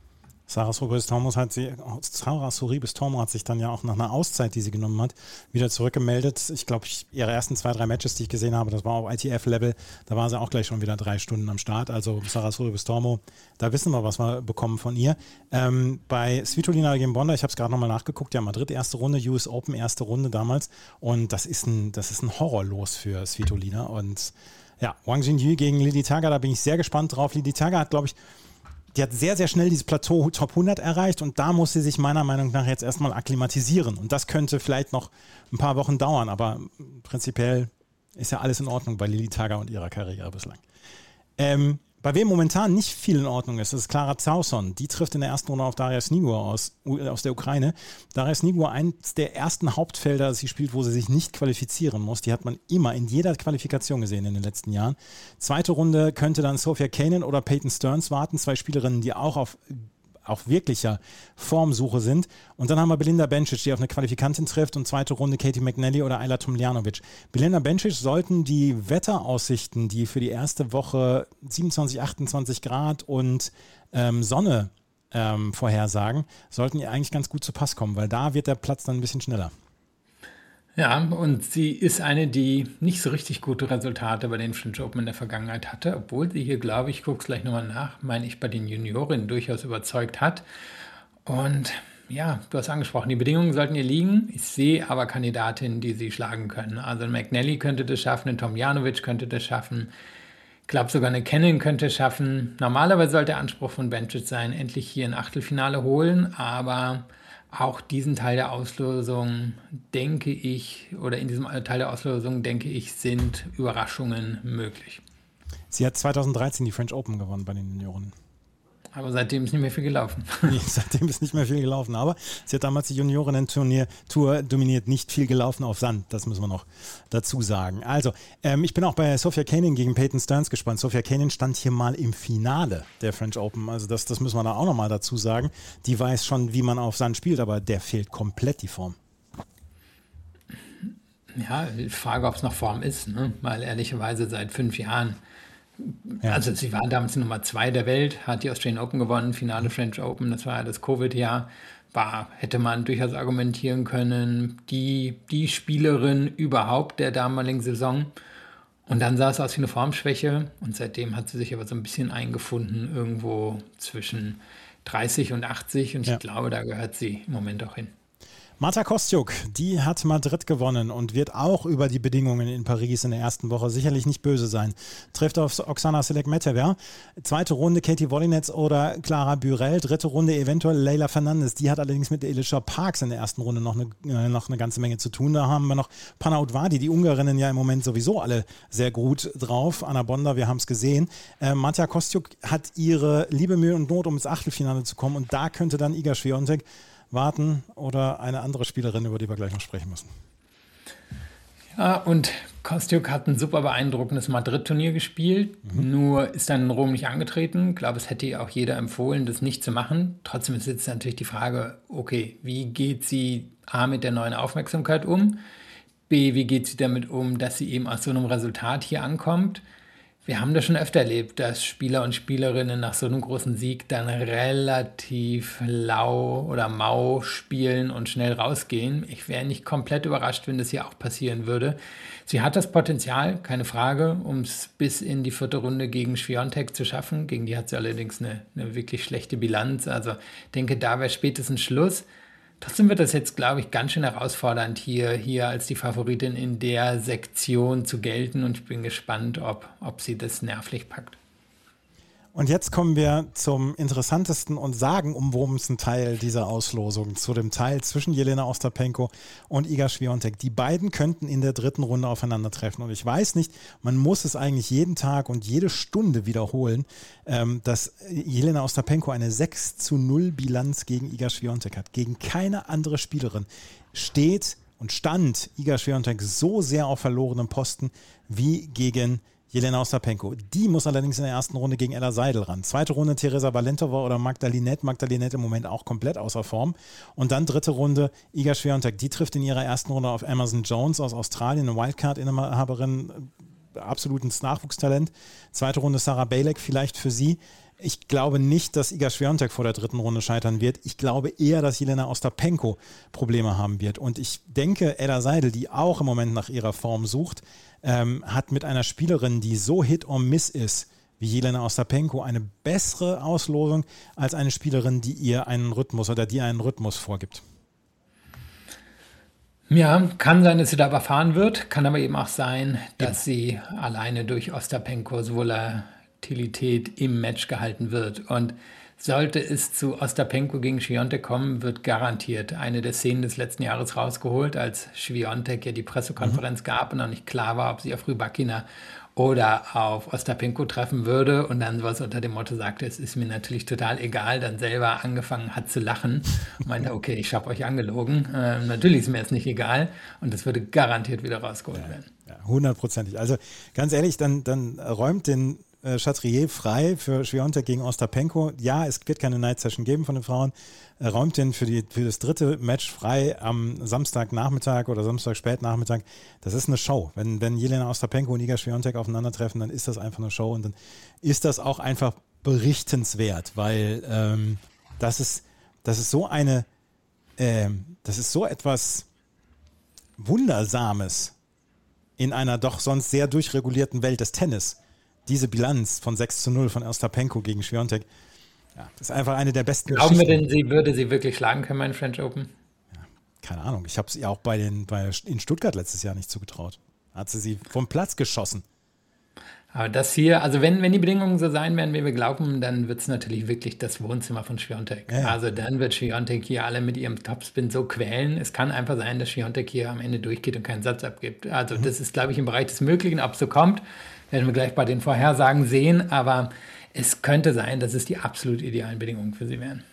Sara Sorribes-Tormo hat, sie, Sara Sorribes-Tormo hat sich dann ja auch nach einer Auszeit, die sie genommen hat, wieder zurückgemeldet. Ich glaube, ihre ersten zwei, drei Matches, die ich gesehen habe, das war auf I T F-Level, da war sie auch gleich schon wieder drei Stunden am Start. Also Sara Sorribes-Tormo, da wissen wir, was wir bekommen von ihr. Ähm, bei Svitolina gegen Bonda, ich habe es gerade nochmal nachgeguckt, ja, Madrid erste Runde, U S Open erste Runde damals. Und das ist ein, das ist ein Horrorlos für Svitolina. Und ja, Wang Jinyu gegen Lili Tagger, da bin ich sehr gespannt drauf. Lili Tagger hat, glaube ich, die hat sehr, sehr schnell dieses Plateau Top hundert erreicht und da muss sie sich meiner Meinung nach jetzt erstmal akklimatisieren. Und das könnte vielleicht noch ein paar Wochen dauern, aber prinzipiell ist ja alles in Ordnung bei Lili Tagger und ihrer Karriere bislang. Ähm, bei wem momentan nicht viel in Ordnung ist, ist Klara Zauson. Die trifft in der ersten Runde auf Daria Snigur aus, aus der Ukraine. Daria Snigur, eins der ersten Hauptfelder, das sie spielt, wo sie sich nicht qualifizieren muss. Die hat man immer in jeder Qualifikation gesehen in den letzten Jahren. Zweite Runde könnte dann Sophia Kanin oder Peyton Stearns warten. Zwei Spielerinnen, die auch auf auf wirklicher Formsuche sind. Und dann haben wir Belinda Bencic, die auf eine Qualifikantin trifft und zweite Runde Katie McNally oder Ayla Tomljanovic. Belinda Bencic sollten die Wetteraussichten, die für die erste Woche siebenundzwanzig, achtundzwanzig Grad und ähm, Sonne ähm, vorhersagen, sollten ihr eigentlich ganz gut zu Pass kommen, weil da wird der Platz dann ein bisschen schneller. Ja, und sie ist eine, die nicht so richtig gute Resultate bei den French Open in der Vergangenheit hatte, obwohl sie hier, glaube ich, guck's gleich nochmal nach, meine ich, bei den Juniorinnen durchaus überzeugt hat. Und ja, du hast angesprochen, die Bedingungen sollten ihr liegen. Ich sehe aber Kandidatinnen, die sie schlagen können. Also ein McNally könnte das schaffen, ein Tomljanovic könnte das schaffen. Ich glaube, sogar eine Cannon könnte es schaffen. Normalerweise sollte der Anspruch von Bencic sein, endlich hier ein Achtelfinale holen, aber auch diesen Teil der Auslosung, denke ich, oder in diesem Teil der Auslosung, denke ich, sind Überraschungen möglich. Sie hat zweitausenddreizehn die French Open gewonnen bei den Junioren. Aber seitdem ist nicht mehr viel gelaufen. Nee, seitdem ist nicht mehr viel gelaufen. Aber sie hat damals die Juniorinnen-Tour dominiert, nicht viel gelaufen auf Sand. Das müssen wir noch dazu sagen. Also, ähm, ich bin auch bei Sophia Kanin gegen Peyton Stearns gespannt. Sophia Kanin stand hier mal im Finale der French Open. Also das, das müssen wir da auch nochmal dazu sagen. Die weiß schon, wie man auf Sand spielt, aber der fehlt komplett die Form. Ja, die Frage, ob es noch Form ist, ne? Weil ehrlicherweise seit fünf Jahren Ja. Also sie war damals Nummer zwei der Welt, hat die Australian Open gewonnen, Finale French Open, das war ja das Covid-Jahr. War, hätte man durchaus argumentieren können, die, die Spielerin überhaupt der damaligen Saison. Und dann sah es aus wie eine Formschwäche und seitdem hat sie sich aber so ein bisschen eingefunden, irgendwo zwischen dreißig und achtzig und ich ja. glaube, da gehört sie im Moment auch hin. Marta Kostyuk, die hat Madrid gewonnen und wird auch über die Bedingungen in Paris in der ersten Woche sicherlich nicht böse sein. Trifft auf Oksana Selek-Metever. Zweite Runde Katie Wolinetz oder Clara Burel. Dritte Runde eventuell Leylah Fernandez. Die hat allerdings mit Alicia Parks in der ersten Runde noch eine, noch eine ganze Menge zu tun. Da haben wir noch Panna Udvardi, die Ungarinnen ja im Moment sowieso alle sehr gut drauf. Anna Bonda, wir haben es gesehen. Äh, Marta Kostyuk hat ihre liebe Mühe und Not, um ins Achtelfinale zu kommen und da könnte dann Iga Swiatek warten oder eine andere Spielerin, über die wir gleich noch sprechen müssen. Ja, und Kostyuk hat ein super beeindruckendes Madrid-Turnier gespielt, mhm. nur ist dann in Rom nicht angetreten. Ich glaube, es hätte ihr auch jeder empfohlen, das nicht zu machen. Trotzdem ist jetzt natürlich die Frage, okay, wie geht sie A mit der neuen Aufmerksamkeit um? B, wie geht sie damit um, dass sie eben aus so einem Resultat hier ankommt? Wir haben das schon öfter erlebt, dass Spieler und Spielerinnen nach so einem großen Sieg dann relativ lau oder mau spielen und schnell rausgehen. Ich wäre nicht komplett überrascht, wenn das hier auch passieren würde. Sie hat das Potenzial, keine Frage, um es bis in die vierte Runde gegen Swiatek zu schaffen. Gegen die hat sie allerdings eine, eine wirklich schlechte Bilanz. Also ich denke, da wäre spätestens Schluss. Trotzdem wird das jetzt, glaube ich, ganz schön herausfordernd, hier, hier als die Favoritin in der Sektion zu gelten. Und ich bin gespannt, ob, ob sie das nervlich packt. Und jetzt kommen wir zum interessantesten und sagenumwobensten Teil dieser Auslosung, zu dem Teil zwischen Jelena Ostapenko und Iga Swiatek. Die beiden könnten in der dritten Runde aufeinandertreffen. Und ich weiß nicht, man muss es eigentlich jeden Tag und jede Stunde wiederholen, ähm, dass Jelena Ostapenko eine sechs zu null Bilanz gegen Iga Swiatek hat. Gegen keine andere Spielerin steht und stand Iga Swiatek so sehr auf verlorenem Posten wie gegen Jelena Ostapenko. Die muss allerdings in der ersten Runde gegen Ella Seidel ran. Zweite Runde Teresa Valentova oder Magdalinette. Magdalinette im Moment auch komplett außer Form. Und dann dritte Runde Iga Swiatek. Die trifft in ihrer ersten Runde auf Amazon Jones aus Australien, eine Wildcard-Inhaberin, absolutes Nachwuchstalent. Zweite Runde Sarah Bejlek vielleicht für sie. Ich glaube nicht, dass Iga Swiatek vor der dritten Runde scheitern wird. Ich glaube eher, dass Jelena Ostapenko Probleme haben wird. Und ich denke, Ella Seidel, die auch im Moment nach ihrer Form sucht, ähm, hat mit einer Spielerin, die so Hit or Miss ist, wie Jelena Ostapenko, eine bessere Auslosung als eine Spielerin, die ihr einen Rhythmus oder die einen Rhythmus vorgibt. Ja, kann sein, dass sie da überfahren wird, kann aber eben auch sein, dass ja. sie alleine durch Ostapenkos Volatilität im Match gehalten wird. Und sollte es zu Ostapenko gegen Swiatek kommen, wird garantiert eine der Szenen des letzten Jahres rausgeholt, als Swiatek ja die Pressekonferenz mhm. gab und noch nicht klar war, ob sie auf Rybakina oder auf Ostapenko treffen würde und dann was unter dem Motto sagte, es ist mir natürlich total egal, dann selber angefangen hat zu lachen und meinte, okay, ich habe euch angelogen, äh, natürlich ist mir jetzt nicht egal und das würde garantiert wieder rausgeholt ja, werden. Ja, hundertprozentig. Also ganz ehrlich, dann, dann räumt den äh, Chatrier frei für Swiatek gegen Ostapenko. Ja, es wird keine Night Session geben von den Frauen. Er räumt den für, die, für das dritte Match frei am Samstagnachmittag oder Samstag spätnachmittag. Das ist eine Show. Wenn, wenn Jelena Ostapenko und Iga Swiatek aufeinandertreffen, dann ist das einfach eine Show und dann ist das auch einfach berichtenswert, weil ähm, das ist, das ist so eine, äh, das ist so etwas Wundersames in einer doch sonst sehr durchregulierten Welt des Tennis. Diese Bilanz von sechs zu null von Ostapenko gegen Swiatek. Ja, das ist einfach eine der besten Glauben Geschichten. wir denn, sie würde sie wirklich schlagen können beim French Open? Ja, keine Ahnung. Ich habe es ihr auch bei den, bei, in Stuttgart letztes Jahr nicht zugetraut. Hat sie sie vom Platz geschossen. Aber das hier, also wenn, wenn die Bedingungen so sein werden, wie wir glauben, dann wird es natürlich wirklich das Wohnzimmer von Swiatek. Ja. Also dann wird Swiatek hier alle mit ihrem Topspin so quälen. Es kann einfach sein, dass Swiatek hier am Ende durchgeht und keinen Satz abgibt. Also mhm. das ist, glaube ich, im Bereich des Möglichen. Ob es so kommt, werden wir gleich bei den Vorhersagen sehen. Aber es könnte sein, dass es die absolut idealen Bedingungen für sie wären.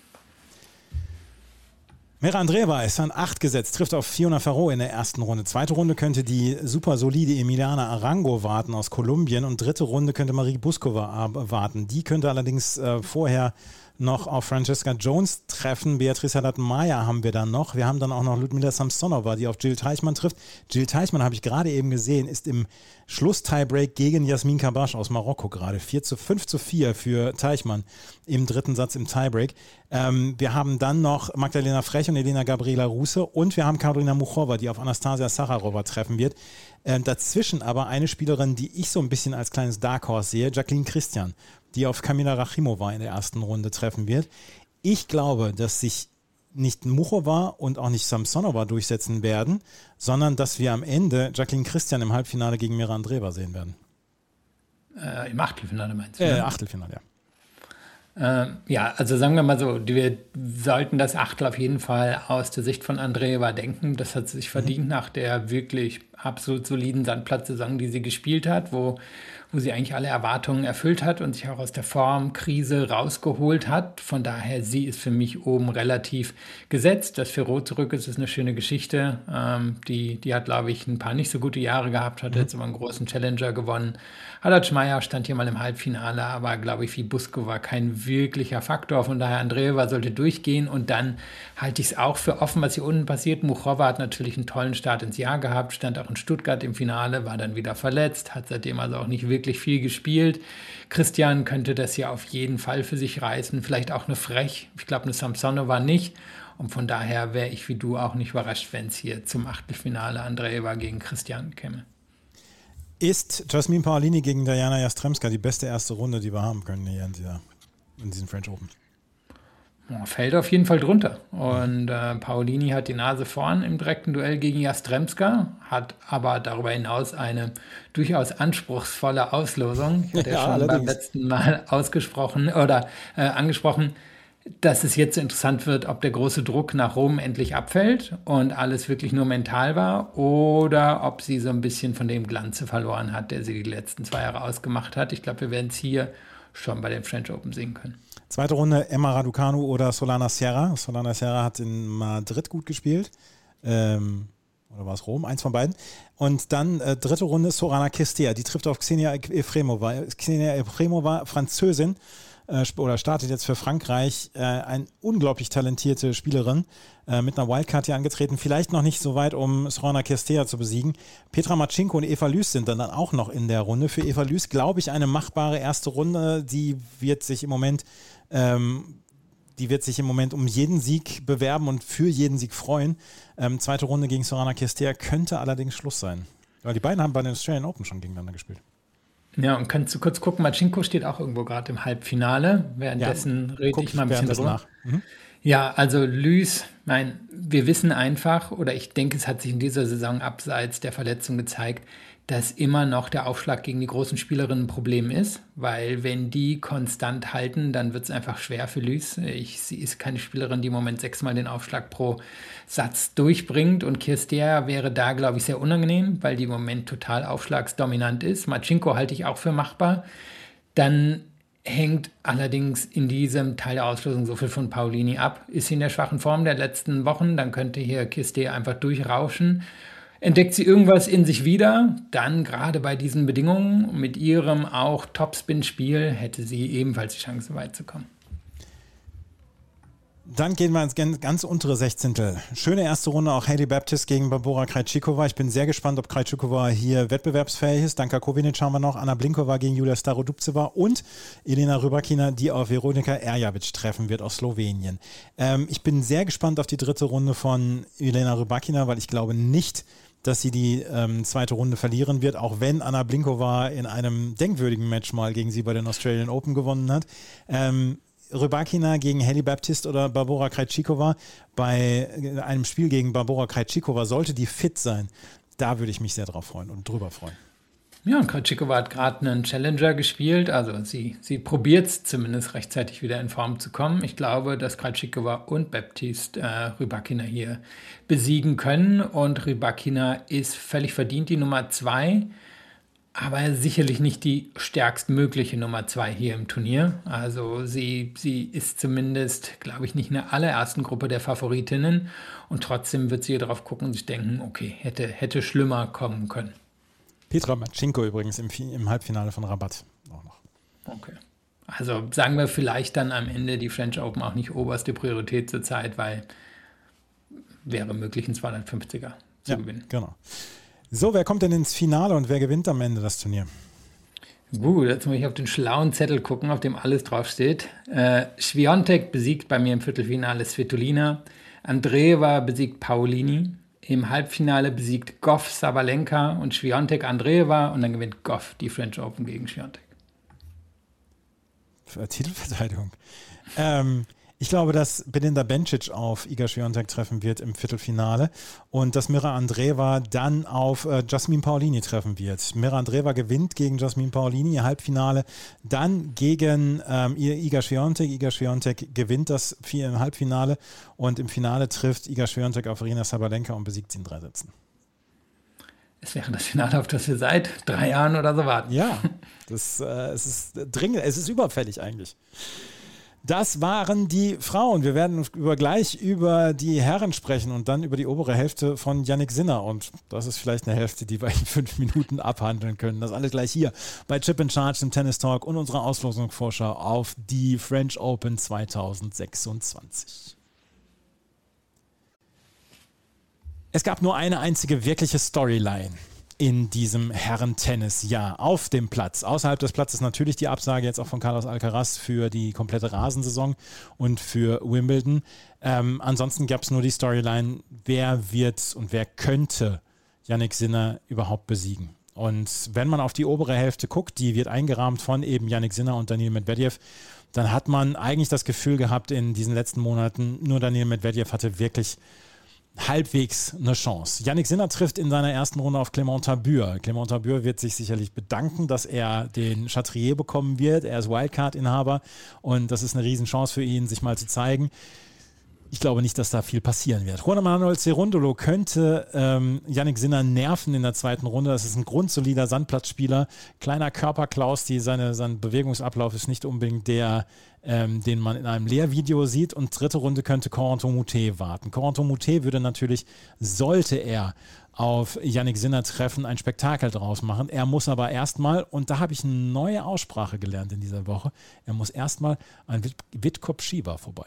Mira Andreeva ist an acht gesetzt, trifft auf Fiona Ferro in der ersten Runde. Zweite Runde könnte die super solide Emiliana Arango warten aus Kolumbien und dritte Runde könnte Marie Buskova warten. Die könnte allerdings äh, vorher noch auf Francesca Jones treffen. Beatriz Haddad-Maia haben wir dann noch. Wir haben dann auch noch Ludmila Samsonova, die auf Jill Teichmann trifft. Jill Teichmann, habe ich gerade eben gesehen, ist im Schluss-Tiebreak gegen Jasmin Kabasch aus Marokko gerade. vier zu fünf zu vier für Teichmann im dritten Satz im Tiebreak. Ähm, wir haben dann noch Magdalena Frech und Elena Gabriela Ruse und wir haben Karolina Muchova, die auf Anastasia Sacharowa treffen wird. Ähm, dazwischen aber eine Spielerin, die ich so ein bisschen als kleines Dark Horse sehe, Jacqueline Christian, die auf Kamila Rachimova in der ersten Runde treffen wird. Ich glaube, dass sich nicht Muchova und auch nicht Samsonova durchsetzen werden, sondern dass wir am Ende Jacqueline Christian im Halbfinale gegen Mira Andreeva sehen werden. Äh, Im Achtelfinale meinst du? Äh, ne? Achtelfinale, ja. Äh, ja, also sagen wir mal so, wir sollten das Achtel auf jeden Fall aus der Sicht von Andreeva denken. Das hat sie sich verdient mhm. nach der wirklich absolut soliden Sandplatzsaison, die sie gespielt hat, wo wo sie eigentlich alle Erwartungen erfüllt hat und sich auch aus der Formkrise rausgeholt hat. Von daher, sie ist für mich oben relativ gesetzt. Dass Ferrot zurück ist, ist eine schöne Geschichte. Ähm, die, die hat, glaube ich, ein paar nicht so gute Jahre gehabt, hat mhm. jetzt immer einen großen Challenger gewonnen. Haddad-Maia stand hier mal im Halbfinale, aber, glaube ich, wie Busko war kein wirklicher Faktor. Von daher, Andreeva sollte durchgehen und dann halte ich es auch für offen, was hier unten passiert. Muchova hat natürlich einen tollen Start ins Jahr gehabt, stand auch in Stuttgart im Finale, war dann wieder verletzt, hat seitdem also auch nicht wirklich wirklich viel gespielt. Christian könnte das ja auf jeden Fall für sich reißen. Vielleicht auch eine Frech. Ich glaube, eine Samsonova nicht. Und von daher wäre ich wie du auch nicht überrascht, wenn es hier zum Achtelfinale Andreeva gegen Christian käme. Ist Jasmine Paolini gegen Diana Jastremska die beste erste Runde, die wir haben können hier in, dieser, in diesem French Open? Fällt auf jeden Fall drunter. Und äh, Paolini hat die Nase vorn im direkten Duell gegen Jastremska, hat aber darüber hinaus eine durchaus anspruchsvolle Auslosung. Ich hatte ja, ja schon allerdings. beim letzten Mal ausgesprochen oder äh, angesprochen, dass es jetzt so interessant wird, ob der große Druck nach Rom endlich abfällt und alles wirklich nur mental war oder ob sie so ein bisschen von dem Glanze verloren hat, der sie die letzten zwei Jahre ausgemacht hat. Ich glaube, wir werden es hier schon bei den French Open sehen können. Zweite Runde Emma Raducanu oder Solana Sierra. Solana Sierra hat in Madrid gut gespielt. Ähm, oder war es Rom? Eins von beiden. Und dann äh, dritte Runde Sorana Cristea. Die trifft auf Xenia Efremova. Xenia Efremova, Französin, äh, oder startet jetzt für Frankreich. Äh, eine unglaublich talentierte Spielerin. Äh, mit einer Wildcard hier angetreten. Vielleicht noch nicht so weit, um Sorana Cristea zu besiegen. Petra Marcinko und Eva Lüß sind dann, dann auch noch in der Runde. Für Eva Lüß, glaube ich, eine machbare erste Runde. Die wird sich im Moment Ähm, die wird sich im Moment um jeden Sieg bewerben und für jeden Sieg freuen. Ähm, zweite Runde gegen Sorana Cristea könnte allerdings Schluss sein. Weil die beiden haben bei den Australian Open schon gegeneinander gespielt. Ja, und kannst du kurz gucken, Marcinko steht auch irgendwo gerade im Halbfinale. Währenddessen ja, rede ich mal ein bisschen drüber. Nach. Mhm. Ja, also Lüß, mein, wir wissen einfach, oder ich denke, es hat sich in dieser Saison abseits der Verletzung gezeigt, dass immer noch der Aufschlag gegen die großen Spielerinnen ein Problem ist, weil wenn die konstant halten, dann wird es einfach schwer für Lüß. Ich, sie ist keine Spielerin, die im Moment sechsmal den Aufschlag pro Satz durchbringt und Cristea wäre da, glaube ich, sehr unangenehm, weil die im Moment total aufschlagsdominant ist. Marcinko halte ich auch für machbar. Dann hängt allerdings in diesem Teil der Auslosung so viel von Paolini ab. Ist sie in der schwachen Form der letzten Wochen, dann könnte hier Cristea einfach durchrauschen. Entdeckt sie irgendwas in sich wieder, dann gerade bei diesen Bedingungen mit ihrem auch Topspin-Spiel hätte sie ebenfalls die Chance, weit zu kommen. Dann gehen wir ins ganz untere Sechzehntel. Schöne erste Runde, auch Hailey Baptiste gegen Barbora Krejcikova. Ich bin sehr gespannt, ob Krejcikova hier wettbewerbsfähig ist. Danka Kovinic haben wir noch, Anna Blinkova gegen Julia Starodubceva und Elena Rybakina, die auf Veronika Erjavic treffen wird aus Slowenien. Ähm, ich bin sehr gespannt auf die dritte Runde von Elena Rybakina, weil ich glaube nicht, dass sie die ähm, zweite Runde verlieren wird, auch wenn Anna Blinkova in einem denkwürdigen Match mal gegen sie bei den Australian Open gewonnen hat. Ähm, Rybakina gegen Hailey Baptiste oder Barbora Krejcikova. Bei einem Spiel gegen Barbora Krejcikova sollte die fit sein. Da würde ich mich sehr drauf freuen und drüber freuen. Ja, und Krejcikova hat gerade einen Challenger gespielt, also sie, sie probiert es zumindest rechtzeitig wieder in Form zu kommen. Ich glaube, dass Krejcikova und Baptiste äh, Rybakina hier besiegen können und Rybakina ist völlig verdient die Nummer zwei, aber sicherlich nicht die stärkstmögliche Nummer zwei hier im Turnier. Also sie, sie ist zumindest, glaube ich, nicht in der allerersten Gruppe der Favoritinnen und trotzdem wird sie hier drauf gucken und sich denken, okay, hätte, hätte schlimmer kommen können. Petra Marcinko übrigens im, im Halbfinale von Rabat auch noch. Okay. Also sagen wir vielleicht dann am Ende die French Open auch nicht oberste Priorität zur Zeit, weil wäre möglich, ein zweihundertfünfziger zu ja, gewinnen. Genau. So, wer kommt denn ins Finale und wer gewinnt am Ende das Turnier? Gut, jetzt muss ich auf den schlauen Zettel gucken, auf dem alles draufsteht. Äh, Swiatek besiegt bei mir im Viertelfinale Svitolina. Andreeva besiegt Paolini. Im Halbfinale besiegt Goff Sabalenka und Swiatek Andreeva. Und dann gewinnt Goff die French Open gegen Swiatek. Titelverteidigung. ähm, ich glaube, dass Belinda Bencic auf Iga Swiatek treffen wird im Viertelfinale und dass Mira Andreeva dann auf äh, Jasmine Paolini treffen wird. Mira Andreeva gewinnt gegen Jasmine Paolini ihr Halbfinale, dann gegen ähm, Iga Swiatek. Iga Swiatek gewinnt das Halbfinale und im Finale trifft Iga Swiatek auf Aryna Sabalenka und besiegt sie in drei Sätzen. Es wäre das Finale, auf das wir seit drei Jahren oder so warten. Ja, das, äh, es ist dringend, es ist überfällig eigentlich. Das waren die Frauen. Wir werden über, gleich über die Herren sprechen und dann über die obere Hälfte von Jannik Sinner. Und das ist vielleicht eine Hälfte, die wir in fünf Minuten abhandeln können. Das alles gleich hier bei Chip and Charge, dem Tennis Talk und unserer Auslosungsvorschau auf die French Open zwanzig sechsundzwanzig. Es gab nur eine einzige wirkliche Storyline in diesem Herren-Tennis-Jahr auf dem Platz. Außerhalb des Platzes natürlich die Absage jetzt auch von Carlos Alcaraz für die komplette Rasensaison und für Wimbledon. Ähm, ansonsten gab es nur die Storyline, wer wird und wer könnte Jannik Sinner überhaupt besiegen. Und wenn man auf die obere Hälfte guckt, die wird eingerahmt von eben Jannik Sinner und Daniil Medvedev, dann hat man eigentlich das Gefühl gehabt in diesen letzten Monaten, nur Daniil Medvedev hatte wirklich halbwegs eine Chance. Jannik Sinner trifft in seiner ersten Runde auf Clément Tabür. Clément Tabür wird sich sicherlich bedanken, dass er den Chatrier bekommen wird. Er ist Wildcard-Inhaber und das ist eine Riesenchance für ihn, sich mal zu zeigen. Ich glaube nicht, dass da viel passieren wird. Juan Manuel Cerúndolo könnte ähm, Jannik Sinner nerven in der zweiten Runde. Das ist ein grundsolider Sandplatzspieler. Kleiner Körperklaus, die seine, sein Bewegungsablauf ist nicht unbedingt der, ähm, den man in einem Lehrvideo sieht. Und dritte Runde könnte Corentin Moutet warten. Corentin Moutet würde natürlich, sollte er auf Jannik Sinner treffen, ein Spektakel draus machen. Er muss aber erstmal, und da habe ich eine neue Aussprache gelernt in dieser Woche, er muss erstmal an Wittkop Schieber vorbei.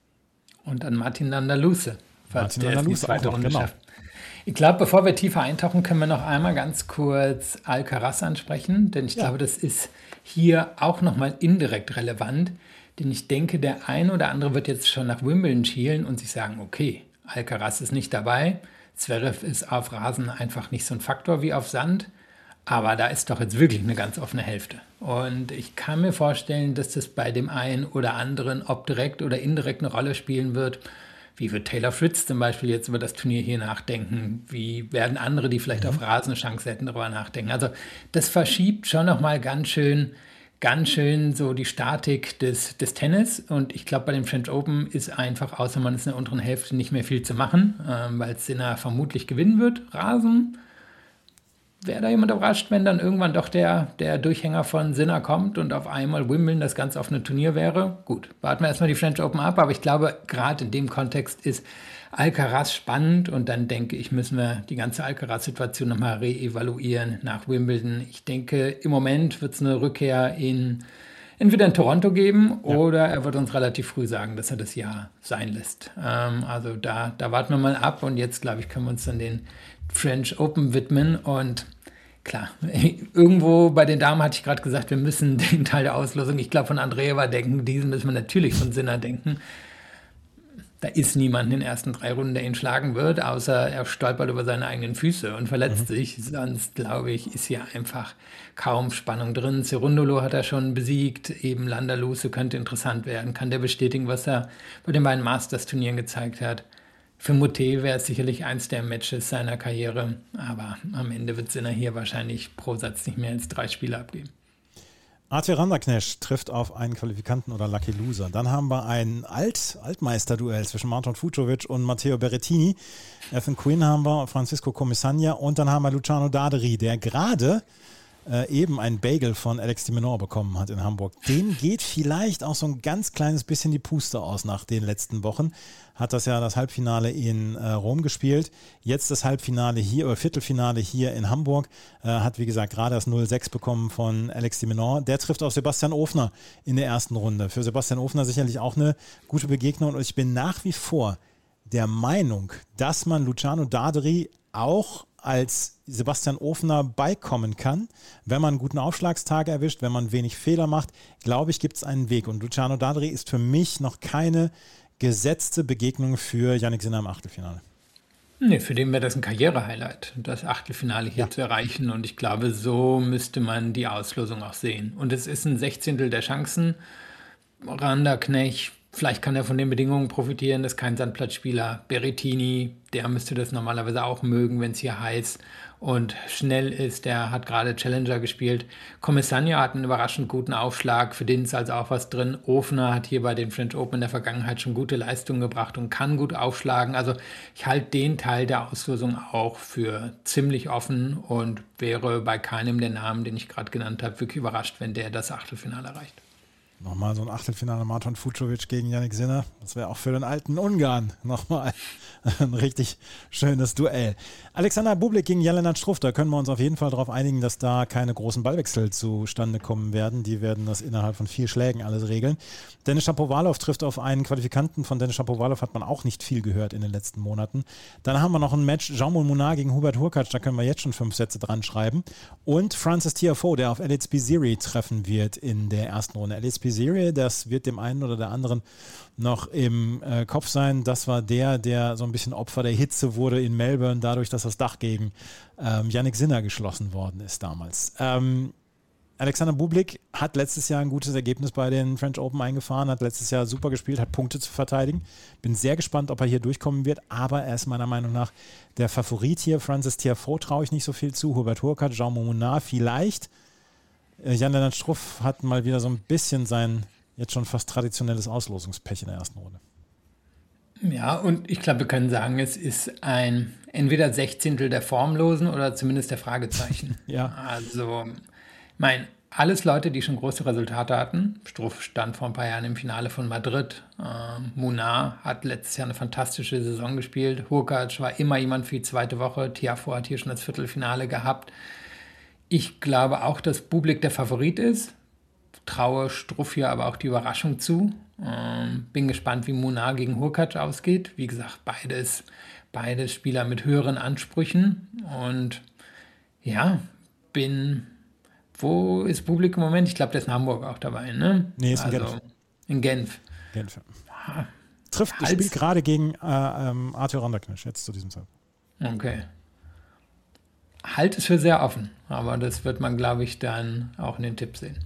Und an Martin Landaluce, falls Martin der Landaluce es die zweite auch, Runde genau. schafft. Ich glaube, bevor wir tiefer eintauchen, können wir noch einmal ganz kurz Alcaraz ansprechen, denn ich ja. glaube, das ist hier auch nochmal indirekt relevant, denn ich denke, der eine oder andere wird jetzt schon nach Wimbledon schielen und sich sagen, okay, Alcaraz ist nicht dabei, Zverev ist auf Rasen einfach nicht so ein Faktor wie auf Sand, aber da ist doch jetzt wirklich eine ganz offene Hälfte. Und ich kann mir vorstellen, dass das bei dem einen oder anderen, ob direkt oder indirekt eine Rolle spielen wird. Wie wird Taylor Fritz zum Beispiel jetzt über das Turnier hier nachdenken? Wie werden andere, die vielleicht mhm. auf Rasen eine Chance hätten, darüber nachdenken? Also das verschiebt schon nochmal ganz schön, ganz schön so die Statik des, des Tennis. Und ich glaube, bei dem French Open ist einfach, außer man ist in der unteren Hälfte, nicht mehr viel zu machen, ähm, weil Sinner vermutlich gewinnen wird. Rasen. Wäre da jemand überrascht, wenn dann irgendwann doch der, der Durchhänger von Sinner kommt und auf einmal Wimbledon das ganz offene Turnier wäre? Gut, warten wir erstmal die French Open ab, aber ich glaube, gerade in dem Kontext ist Alcaraz spannend und dann denke ich, müssen wir die ganze Alcaraz-Situation nochmal reevaluieren nach Wimbledon. Ich denke, im Moment wird es eine Rückkehr in entweder in Toronto geben ja. oder er wird uns relativ früh sagen, dass er das Jahr sein lässt. Ähm, also da, da warten wir mal ab und jetzt, glaube ich, können wir uns dann den French Open widmen und klar, irgendwo bei den Damen hatte ich gerade gesagt, wir müssen den Teil der Auslosung, ich glaube von Andreeva denken, diesen müssen wir natürlich von Sinner denken. Da ist niemand in den ersten drei Runden, der ihn schlagen wird, außer er stolpert über seine eigenen Füße und verletzt mhm. sich. Sonst, glaube ich, ist hier einfach kaum Spannung drin. Cerúndolo hat er schon besiegt, eben Landaluce könnte interessant werden. Kann der bestätigen, was er bei den beiden Masters-Turnieren gezeigt hat? Für Moutet wäre es sicherlich eins der Matches seiner Karriere, aber am Ende wird Sinner hier wahrscheinlich pro Satz nicht mehr als drei Spiele abgeben. Arthur Randerknecht trifft auf einen Qualifikanten oder Lucky Loser. Dann haben wir ein Alt, Altmeister-Duell zwischen Marton Fucsovics und Matteo Berrettini. Ethan Quinn haben wir, Francisco Comisania und dann haben wir Luciano Daderi, der gerade äh, eben einen Bagel von Alex de Minaur bekommen hat in Hamburg. Dem geht vielleicht auch so ein ganz kleines bisschen die Puste aus nach den letzten Wochen. Hat das ja das Halbfinale in äh, Rom gespielt, jetzt das Halbfinale hier, oder Viertelfinale hier in Hamburg, äh, hat wie gesagt gerade das null sechs bekommen von Alex de Minaur. Der trifft auf Sebastian Ofner in der ersten Runde. Für Sebastian Ofner sicherlich auch eine gute Begegnung und ich bin nach wie vor der Meinung, dass man Luciano Darderi auch als Sebastian Ofner beikommen kann, wenn man einen guten Aufschlagstag erwischt, wenn man wenig Fehler macht, glaube ich, gibt es einen Weg. Und Luciano Darderi ist für mich noch keine gesetzte Begegnung für Jannik Sinner im Achtelfinale. Nee, für den wäre das ein Karriere-Highlight, das Achtelfinale hier ja. zu erreichen. Und ich glaube, so müsste man die Auslosung auch sehen. Und es ist ein Sechzehntel der Chancen. Randa Knech, vielleicht kann er von den Bedingungen profitieren, das ist kein Sandplatzspieler. Berrettini, der müsste das normalerweise auch mögen, wenn es hier heiß und schnell ist. Der hat gerade Challenger gespielt. Comesaña hat einen überraschend guten Aufschlag, für den ist also auch was drin. Ofner hat hier bei den French Open in der Vergangenheit schon gute Leistungen gebracht und kann gut aufschlagen. Also ich halte den Teil der Auslosung auch für ziemlich offen und wäre bei keinem der Namen, den ich gerade genannt habe, wirklich überrascht, wenn der das Achtelfinale erreicht. Nochmal so ein Achtelfinale Marton Fucsovics gegen Jannik Sinner. Das wäre auch für den alten Ungarn nochmal ein richtig schönes Duell. Alexander Bublik gegen Jelena Struff. Da können wir uns auf jeden Fall darauf einigen, dass da keine großen Ballwechsel zustande kommen werden. Die werden das innerhalb von vier Schlägen alles regeln. Denis Shapovalov trifft auf einen Qualifikanten. Von Denis Shapovalov hat man auch nicht viel gehört in den letzten Monaten. Dann haben wir noch ein Match Jaume Munar gegen Hubert Hurkacz. Da können wir jetzt schon fünf Sätze dran schreiben. Und Francis Tiafoe, der auf Elliot Spizzirri treffen wird in der ersten Runde. Elliot Spizzirri, das wird dem einen oder der anderen noch im äh, Kopf sein. Das war der, der so ein bisschen Opfer der Hitze wurde in Melbourne, dadurch, dass das Dach gegen ähm, Jannik Sinner geschlossen worden ist damals. Ähm, Alexander Bublik hat letztes Jahr ein gutes Ergebnis bei den French Open eingefahren, hat letztes Jahr super gespielt, hat Punkte zu verteidigen. Bin sehr gespannt, ob er hier durchkommen wird, aber er ist meiner Meinung nach der Favorit hier. Francis Tiafoe traue ich nicht so viel zu, Hubert Hurkacz, Jaume Munar vielleicht. Äh, Jan-Lennart Struff hat mal wieder so ein bisschen sein jetzt schon fast traditionelles Auslosungspech in der ersten Runde. Ja, und ich glaube, wir können sagen, es ist ein entweder Sechzehntel der Formlosen oder zumindest der Fragezeichen. Ja. Also, mein, alles Leute, die schon große Resultate hatten. Struff stand vor ein paar Jahren im Finale von Madrid. Ähm, Munar hat letztes Jahr eine fantastische Saison gespielt. Hurkacz war immer jemand für die zweite Woche. Tiafoe hat hier schon das Viertelfinale gehabt. Ich glaube auch, dass Bublik der Favorit ist. Traue Struff hier aber auch die Überraschung zu. Ähm, bin gespannt, wie Munar gegen Hurkacz ausgeht. Wie gesagt, beides, beides Spieler mit höheren Ansprüchen. Und ja, bin... Wo ist Bublik im Moment? Ich glaube, der ist in Hamburg auch dabei, ne? Nee, ist in also, Genf. In Genf. Genf. Ja. Trifft, das spielt gerade gegen äh, ähm, Arthur Randerknecht jetzt zu diesem Zeitpunkt. Okay. Halt es für sehr offen, aber das wird man, glaube ich, dann auch in den Tipps sehen.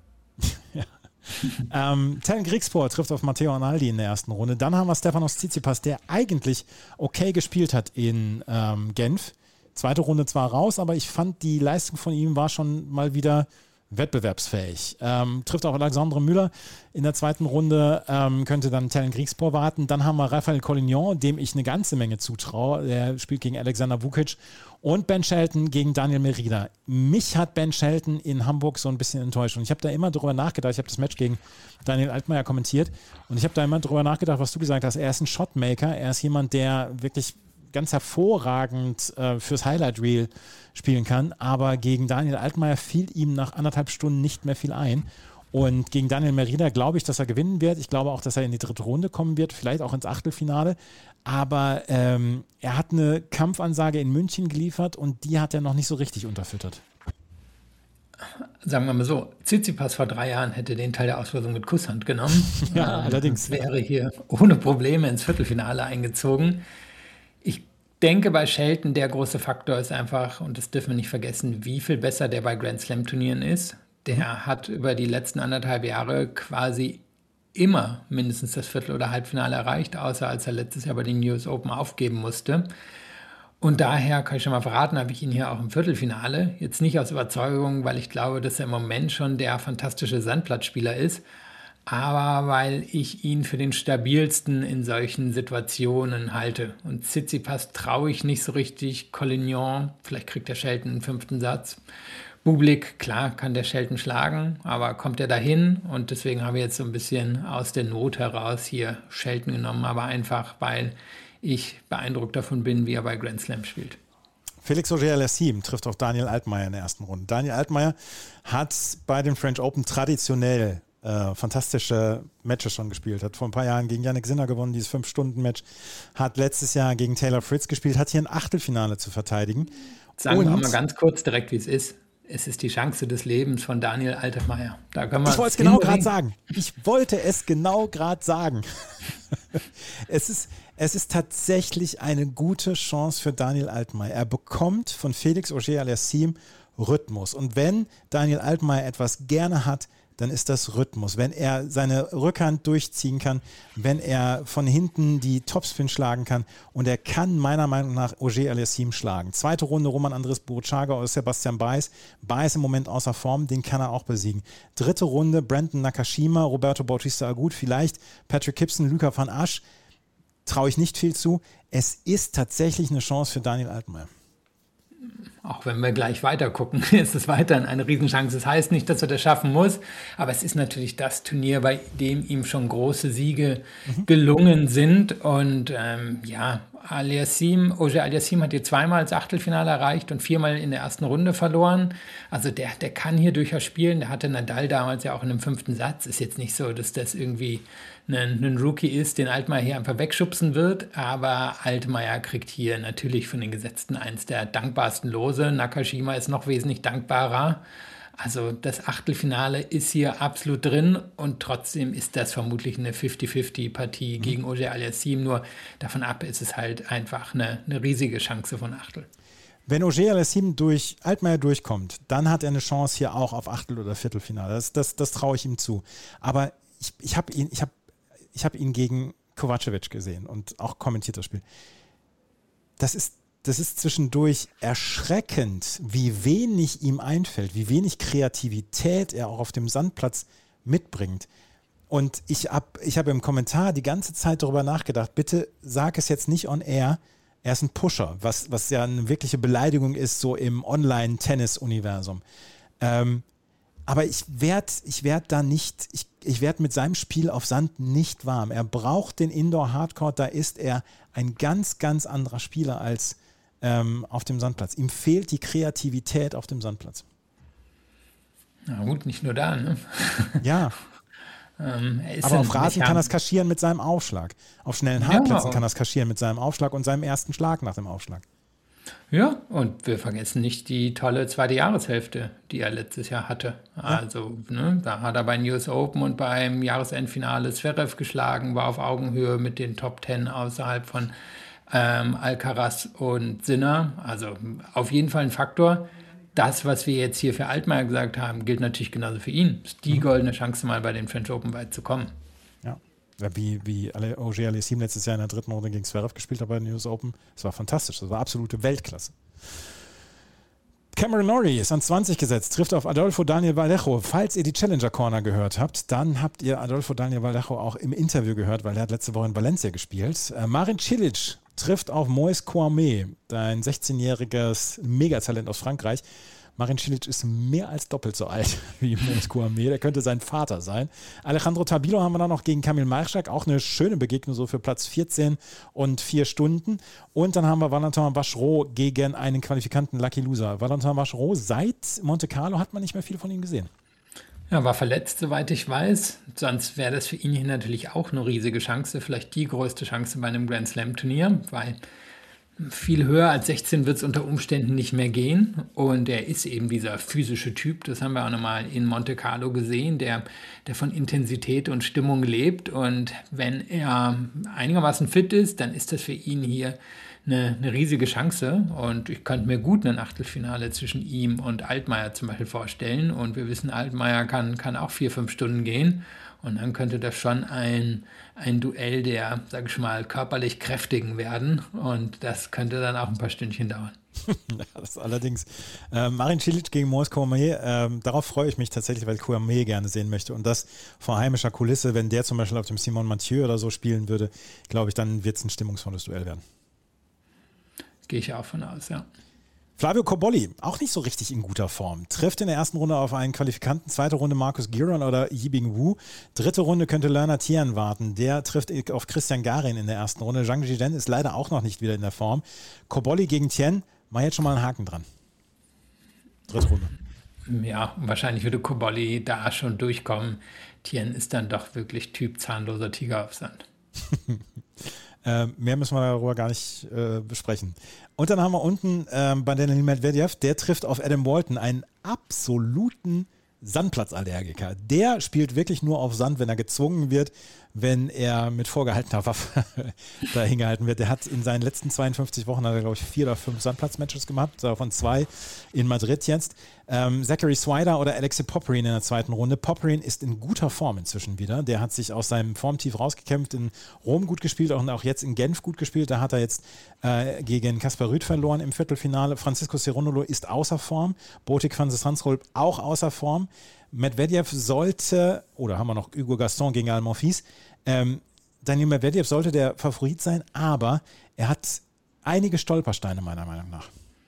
Ja. ähm, Tellen Griegspoor trifft auf Matteo Arnaldi in der ersten Runde. Dann haben wir Stefanos Tsitsipas, der eigentlich okay gespielt hat in ähm, Genf. Zweite Runde zwar raus, aber ich fand, die Leistung von ihm war schon mal wieder wettbewerbsfähig. Ähm, trifft auch Alexandre Müller in der zweiten Runde, ähm, könnte dann Tellen Griegspoor warten. Dann haben wir Raphael Collignon, dem ich eine ganze Menge zutraue. Der spielt gegen Alexander Vukic. Und Ben Shelton gegen Daniel Merida. Mich hat Ben Shelton in Hamburg so ein bisschen enttäuscht. Und ich habe da immer drüber nachgedacht. Ich habe das Match gegen Daniel Altmaier kommentiert. Und ich habe da immer drüber nachgedacht, was du gesagt hast. Er ist ein Shotmaker. Er ist jemand, der wirklich ganz hervorragend äh, fürs Highlight Reel spielen kann. Aber gegen Daniel Altmaier fiel ihm nach anderthalb Stunden nicht mehr viel ein. Und gegen Daniel Merida glaube ich, dass er gewinnen wird. Ich glaube auch, dass er in die dritte Runde kommen wird, vielleicht auch ins Achtelfinale. Aber ähm, er hat eine Kampfansage in München geliefert und die hat er noch nicht so richtig unterfüttert. Sagen wir mal so, Tsitsipas vor drei Jahren hätte den Teil der Auslosung mit Kusshand genommen. Ja, ähm, allerdings. Wäre hier ohne Probleme ins Viertelfinale eingezogen. Ich denke, bei Shelton der große Faktor ist einfach, und das dürfen wir nicht vergessen, wie viel besser der bei Grand Slam Turnieren ist. Der hat über die letzten anderthalb Jahre quasi immer mindestens das Viertel- oder Halbfinale erreicht, außer als er letztes Jahr bei den U S Open aufgeben musste. Und daher kann ich schon mal verraten, habe ich ihn hier auch im Viertelfinale. Jetzt nicht aus Überzeugung, weil ich glaube, dass er im Moment schon der fantastische Sandplatzspieler ist, aber weil ich ihn für den stabilsten in solchen Situationen halte. Und Tsitsipas traue ich nicht so richtig. Collignon, vielleicht kriegt der Shelton einen fünften Satz. Bublik, klar, kann der Shelton schlagen, aber kommt er dahin? Und deswegen habe ich jetzt so ein bisschen aus der Not heraus hier Shelton genommen, aber einfach, weil ich beeindruckt davon bin, wie er bei Grand Slam spielt. Felix Auger-Aliassime trifft auf Daniel Altmaier in der ersten Runde. Daniel Altmaier hat bei den French Open traditionell äh, fantastische Matches schon gespielt. Hat vor ein paar Jahren gegen Jannik Sinner gewonnen, dieses fünf Stunden Match. Hat letztes Jahr gegen Taylor Fritz gespielt, hat hier ein Achtelfinale zu verteidigen. Sagen Und wir mal ganz kurz direkt, wie es ist. Es ist die Chance des Lebens von Daniel Altmaier. Da können wir ich wollte es genau gerade sagen. Ich wollte es genau gerade sagen. es, ist, es ist tatsächlich eine gute Chance für Daniel Altmaier. Er bekommt von Felix Auger-Aliassime Rhythmus. Und wenn Daniel Altmaier etwas gerne hat, dann ist das Rhythmus. Wenn er seine Rückhand durchziehen kann, wenn er von hinten die Topspin schlagen kann, und er kann meiner Meinung nach Auger-Aliassime schlagen. Zweite Runde Roman Andres Burruchaga aus Sebastian Baez. Baez im Moment außer Form, den kann er auch besiegen. Dritte Runde Brandon Nakashima, Roberto Bautista Agut, vielleicht Patrick Gibson, Luca van Asch. Traue ich nicht viel zu. Es ist tatsächlich eine Chance für Daniel Altmaier. Auch wenn wir gleich weiter gucken, ist es weiterhin eine Riesenchance. Das heißt nicht, dass er das schaffen muss, aber es ist natürlich das Turnier, bei dem ihm schon große Siege mhm. gelungen sind. Und ähm, ja, Aliassime, Auger-Aliassime hat hier zweimal das Achtelfinale erreicht und viermal in der ersten Runde verloren. Also der, der kann hier durchaus spielen. Der hatte Nadal damals ja auch in einem fünften Satz. Ist jetzt nicht so, dass das irgendwie ein, ein Rookie ist, den Altmaier hier einfach wegschubsen wird. Aber Altmaier kriegt hier natürlich von den Gesetzten eins der dankbarsten Lose. Nakashima ist noch wesentlich dankbarer. Also das Achtelfinale ist hier absolut drin und trotzdem ist das vermutlich eine fünfzig fünfzig Partie mhm. gegen Auger-Aliassime. Nur davon ab ist es halt einfach eine, eine riesige Chance von Achtel. Wenn Auger-Aliassime durch Altmaier durchkommt, dann hat er eine Chance hier auch auf Achtel- oder Viertelfinale. Das, das, das traue ich ihm zu. Aber ich, ich habe ihn, ich hab, ich hab ihn gegen Kovacevic gesehen und auch kommentiert das Spiel. Das ist Das ist zwischendurch erschreckend, wie wenig ihm einfällt, wie wenig Kreativität er auch auf dem Sandplatz mitbringt. Und ich habe ich hab im Kommentar die ganze Zeit darüber nachgedacht, bitte sag es jetzt nicht on air, er ist ein Pusher, was, was ja eine wirkliche Beleidigung ist, so im Online-Tennis-Universum. Ähm, aber ich werde ich werd da nicht, ich, ich werde mit seinem Spiel auf Sand nicht warm. Er braucht den Indoor-Hardcourt, da ist er ein ganz, ganz anderer Spieler als ähm, auf dem Sandplatz. Ihm fehlt die Kreativität auf dem Sandplatz. Na gut, nicht nur da, ne? Ja. ähm, er ist aber auf Rasen Mechan- kann er es kaschieren mit seinem Aufschlag. Auf schnellen Hartplätzen ja, kann er es kaschieren mit seinem Aufschlag und seinem ersten Schlag nach dem Aufschlag. Ja, und wir vergessen nicht die tolle zweite Jahreshälfte, die er letztes Jahr hatte. Ja. Also, ne, da hat er bei den U S Open und beim Jahresendfinale Zverev geschlagen, war auf Augenhöhe mit den Top Ten außerhalb von ähm, Alcaraz und Sinner. Also auf jeden Fall ein Faktor. Das, was wir jetzt hier für Altmaier gesagt haben, gilt natürlich genauso für ihn. Ist die mhm. goldene Chance, mal bei den French Open weit zu kommen. Ja. Wie, wie Auger-Aliassime letztes Jahr in der dritten Runde gegen Zverev gespielt hat bei den U S Open. Das war fantastisch, das war absolute Weltklasse. Cameron Norrie ist an zwanzig gesetzt, trifft auf Adolfo Daniel Vallejo. Falls ihr die Challenger Corner gehört habt, dann habt ihr Adolfo Daniel Vallejo auch im Interview gehört, weil er hat letzte Woche in Valencia gespielt. Äh, Marin Cilic trifft auf Moise Kouamé, ein sechzehnjähriges Megatalent aus Frankreich. Marin Cilic ist mehr als doppelt so alt wie Moise Kouamé. Der könnte sein Vater sein. Alejandro Tabilo haben wir dann noch gegen Kamil Majchak. Auch eine schöne Begegnung so für Platz vierzehn und vier Stunden. Und dann haben wir Valentin Vachereau gegen einen Qualifikanten Lucky Loser. Valentin Vachereau, seit Monte Carlo hat man nicht mehr viel von ihm gesehen. Ja, war verletzt, soweit ich weiß. Sonst wäre das für ihn hier natürlich auch eine riesige Chance. Vielleicht die größte Chance bei einem Grand Slam Turnier, weil viel höher als sechzehn wird es unter Umständen nicht mehr gehen. Und er ist eben dieser physische Typ, das haben wir auch nochmal in Monte Carlo gesehen, der, der von Intensität und Stimmung lebt. Und wenn er einigermaßen fit ist, dann ist das für ihn hier eine, eine riesige Chance. Und ich könnte mir gut ein Achtelfinale zwischen ihm und Altmaier zum Beispiel vorstellen. Und wir wissen, Altmaier kann, kann auch vier, fünf Stunden gehen. Und dann könnte das schon ein, ein Duell der, sag ich mal, körperlich Kräftigen werden. Und das könnte dann auch ein paar Stündchen dauern. Ja, das allerdings. Äh, Marin Cilic gegen Moise Kouamé, äh, darauf freue ich mich tatsächlich, weil ich Kouamé gerne sehen möchte. Und das vor heimischer Kulisse, wenn der zum Beispiel auf dem Simon Mathieu oder so spielen würde, glaube ich, dann wird es ein stimmungsvolles Duell werden. Gehe ich auch von aus, ja. Flavio Cobolli, auch nicht so richtig in guter Form. Trifft in der ersten Runde auf einen Qualifikanten, zweite Runde Marcus Giron oder Yibing Wu. Dritte Runde könnte Lerner Tien warten. Der trifft auf Christian Garin in der ersten Runde. Zhang Zhizhen ist leider auch noch nicht wieder in der Form. Cobolli gegen Tien, war jetzt schon mal einen Haken dran. Dritte Runde. Ja, wahrscheinlich würde Cobolli da schon durchkommen. Tien ist dann doch wirklich Typ zahnloser Tiger auf Sand. Äh, mehr müssen wir darüber gar nicht äh, besprechen. Und dann haben wir unten äh, bei Daniil Medvedev, der trifft auf Adam Walton, einen absoluten Sandplatzallergiker. Der spielt wirklich nur auf Sand, wenn er gezwungen wird, wenn er mit vorgehaltener Waffe da hingehalten wird. Der hat in seinen letzten zweiundfünfzig Wochen, hat er, glaube ich, vier oder fünf Sandplatzmatches gemacht, davon zwei in Madrid jetzt. Ähm, Zachary Swider oder Alexei Popyrin in der zweiten Runde. Popyrin ist in guter Form inzwischen wieder. Der hat sich aus seinem Formtief rausgekämpft, in Rom gut gespielt und auch jetzt in Genf gut gespielt. Da hat er jetzt äh, gegen Kaspar Rüth verloren im Viertelfinale. Francisco Cerundolo ist außer Form. Botic van Zandschulp auch außer Form. Medvedev sollte, oder haben wir noch Hugo Gaston gegen Al Monfils, ähm, Daniil Medvedev sollte der Favorit sein, aber er hat einige Stolpersteine meiner Meinung nach.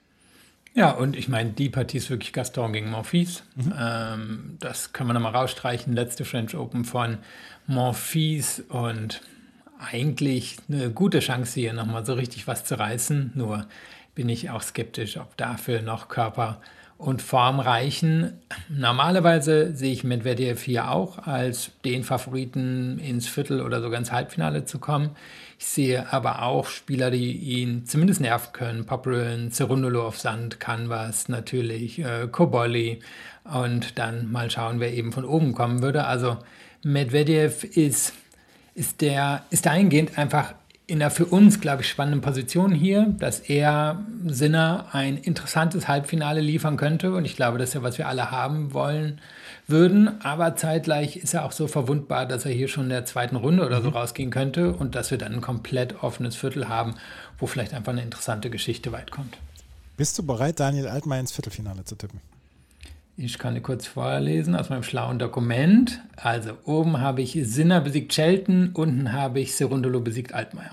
Ja, und ich meine, die Partie ist wirklich Gaston gegen Monfils. Mhm. Ähm, das kann man nochmal rausstreichen. Letzte French Open von Monfils und eigentlich eine gute Chance hier nochmal so richtig was zu reißen. Nur bin ich auch skeptisch, ob dafür noch Körper und Form reichen. Normalerweise sehe ich Medvedev hier auch als den Favoriten ins Viertel oder sogar ins Halbfinale zu kommen. Ich sehe aber auch Spieler, die ihn zumindest nerven können. Popyrin, Cerundolo auf Sand, Canvas natürlich, äh, Cobolli und dann mal schauen, wer eben von oben kommen würde. Also Medvedev ist, ist, der, ist dahingehend einfach in einer für uns, glaube ich, spannenden Position hier, dass er Sinner ein interessantes Halbfinale liefern könnte. Und ich glaube, das ist ja, was wir alle haben wollen würden. Aber zeitgleich ist er auch so verwundbar, dass er hier schon in der zweiten Runde oder so rausgehen könnte und dass wir dann ein komplett offenes Viertel haben, wo vielleicht einfach eine interessante Geschichte weit kommt. Bist du bereit, Daniel Altmaier ins Viertelfinale zu tippen? Ich kann dir kurz vorlesen aus meinem schlauen Dokument. Also oben habe ich Sinner besiegt Shelton, unten habe ich Cerundolo besiegt Altmaier.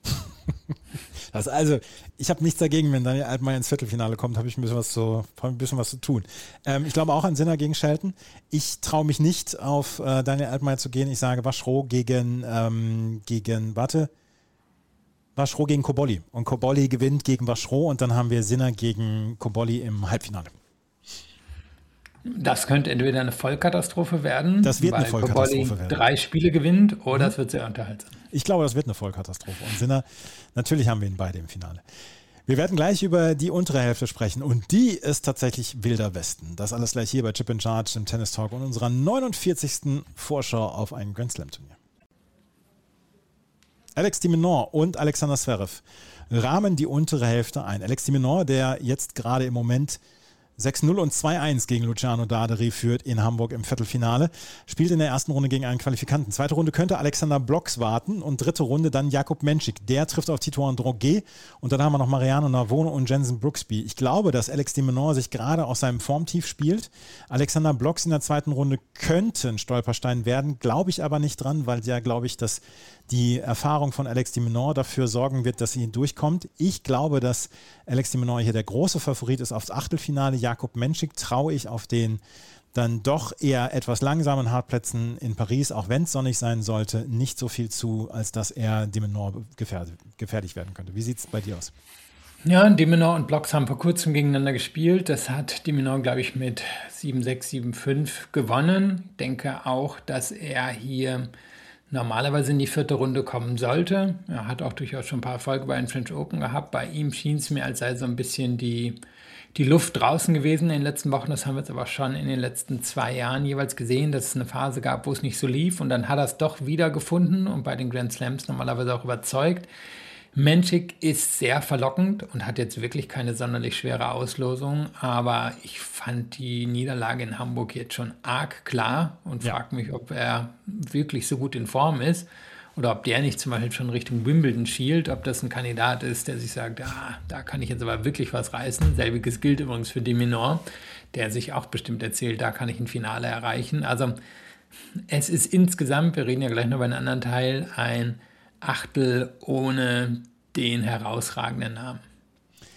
Das also, ich habe nichts dagegen, wenn Daniel Altmaier ins Viertelfinale kommt, habe ich ein bisschen was zu, ein bisschen was zu tun. Ähm, ich glaube auch an Sinner gegen Shelton. Ich traue mich nicht auf äh, Daniel Altmaier zu gehen. Ich sage Vachereau gegen, ähm, gegen, warte, Vachereau gegen Cobolli. Und Cobolli gewinnt gegen Vachereau und dann haben wir Sinner gegen Cobolli im Halbfinale. Das könnte entweder eine Vollkatastrophe werden, das wird weil eine Vollkatastrophe Cobolli werden. drei Spiele gewinnt, oder mhm. es wird sehr unterhaltsam. Ich glaube, das wird eine Vollkatastrophe. Und Sinner, natürlich haben wir ihn beide im Finale. Wir werden gleich über die untere Hälfte sprechen und die ist tatsächlich wilder Westen. Das alles gleich hier bei Chip and Charge, im Tennis Talk und unserer neunundvierzigsten Vorschau auf ein Grand Slam Turnier. Alex de Minaur und Alexander Zverev rahmen die untere Hälfte ein. Alex de Minaur, der jetzt gerade im Moment sechs null und zwei eins gegen Luciano Daderi führt in Hamburg im Viertelfinale. Spielt in der ersten Runde gegen einen Qualifikanten. Zweite Runde könnte Alexander Blox warten und dritte Runde dann Jakub Menšík. Der trifft auf Tito Androguet und dann haben wir noch Mariano Navone und Jenson Brooksby. Ich glaube, dass Alex de Minaur sich gerade aus seinem Formtief spielt. Alexander Blox in der zweiten Runde könnte ein Stolperstein werden, glaube ich aber nicht dran, weil ja, glaube ich, dass die Erfahrung von Alex de Minaur dafür sorgen wird, dass sie durchkommt. Ich glaube, dass Alex de Minaur hier der große Favorit ist aufs Achtelfinale. Jakub Menšík traue ich auf den dann doch eher etwas langsamen Hartplätzen in Paris, auch wenn es sonnig sein sollte, nicht so viel zu, als dass er de Minaur gefährlich, gefährlich werden könnte. Wie sieht es bei dir aus? Ja, de Minaur und Blox haben vor kurzem gegeneinander gespielt. Das hat de Minaur, glaube ich, mit sieben sechs, sieben fünf gewonnen. Ich denke auch, dass er hier normalerweise in die vierte Runde kommen sollte. Er hat auch durchaus schon ein paar Erfolge bei den French Open gehabt. Bei ihm schien es mir, als sei so ein bisschen die, die Luft draußen gewesen in den letzten Wochen. Das haben wir jetzt aber schon in den letzten zwei Jahren jeweils gesehen, dass es eine Phase gab, wo es nicht so lief. Und dann hat er es doch wieder gefunden und bei den Grand Slams normalerweise auch überzeugt. Menšík ist sehr verlockend und hat jetzt wirklich keine sonderlich schwere Auslosung, aber ich fand die Niederlage in Hamburg jetzt schon arg klar und ja. frage mich, ob er wirklich so gut in Form ist oder ob der nicht zum Beispiel schon Richtung Wimbledon schielt, ob das ein Kandidat ist, der sich sagt, ah, da kann ich jetzt aber wirklich was reißen. Selbiges gilt übrigens für de Minaur, der sich auch bestimmt erzählt, da kann ich ein Finale erreichen. Also es ist insgesamt, wir reden ja gleich noch über einen anderen Teil, ein Achtel ohne den herausragenden Namen.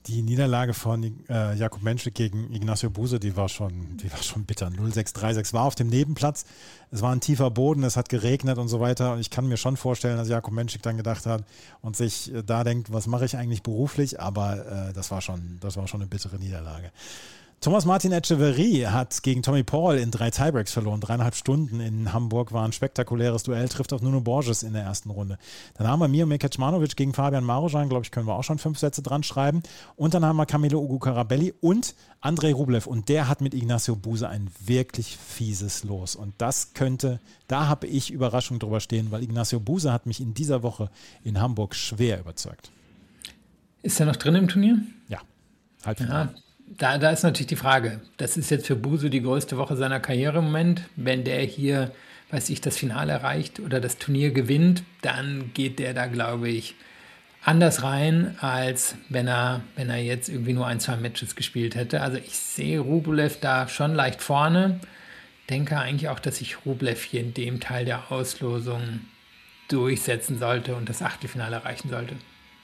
Die Niederlage von äh, Jakub Menschik gegen Ignacio Buse, die war schon, die war schon bitter. null sechs, drei sechs war auf dem Nebenplatz. Es war ein tiefer Boden, es hat geregnet und so weiter. Und ich kann mir schon vorstellen, dass Jakub Menschik dann gedacht hat und sich äh, da denkt, was mache ich eigentlich beruflich? Aber äh, das war schon, das war schon eine bittere Niederlage. Thomas Martin Etcheverry hat gegen Tommy Paul in drei Tiebreaks verloren. Dreieinhalb Stunden in Hamburg war ein spektakuläres Duell, trifft auf Nuno Borges in der ersten Runde. Dann haben wir Miomir Kecmanovic gegen Fabian Marujan, glaube ich, können wir auch schon fünf Sätze dran schreiben. Und dann haben wir Camilo Ugo Carabelli und Andrei Rublev. Und der hat mit Ignacio Buse ein wirklich fieses Los. Und das könnte, da habe ich Überraschung drüber stehen, weil Ignacio Buse hat mich in dieser Woche in Hamburg schwer überzeugt. Ist er noch drin im Turnier? Ja, Halbfinale. Ja. Da, da ist natürlich die Frage, das ist jetzt für Buse die größte Woche seiner Karriere im Moment. Wenn der hier, weiß ich, das Finale erreicht oder das Turnier gewinnt, dann geht der da, glaube ich, anders rein, als wenn er, wenn er jetzt irgendwie nur ein, zwei Matches gespielt hätte. Also ich sehe Rublev da schon leicht vorne. Denke eigentlich auch, dass sich Rublev hier in dem Teil der Auslosung durchsetzen sollte und das Achtelfinale erreichen sollte.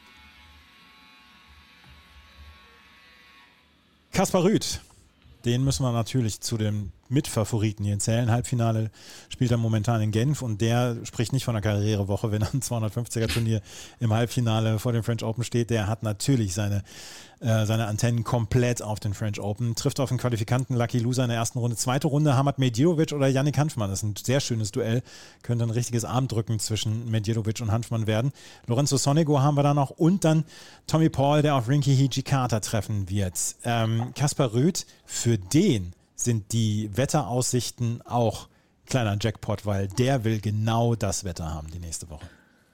Kaspar Rüth, den müssen wir natürlich zu den Mitfavoriten hier zählen. Halbfinale spielt er momentan in Genf und der spricht nicht von einer Karrierewoche, wenn er ein zweihundertfünfziger-Turnier im Halbfinale vor dem French Open steht. Der hat natürlich seine, äh, seine Antennen komplett auf den French Open, trifft auf den Qualifikanten Lucky Loser in der ersten Runde. Zweite Runde Hamad Medjedovic oder Yannick Hanfmann. Das ist ein sehr schönes Duell. Könnte ein richtiges Armdrücken zwischen Medjedovic und Hanfmann werden. Lorenzo Sonego haben wir da noch und dann Tommy Paul, der auf Rinky Hijikata treffen wird. Ähm, Kaspar Rüth, für den sind die Wetteraussichten auch kleiner Jackpot, weil der will genau das Wetter haben die nächste Woche.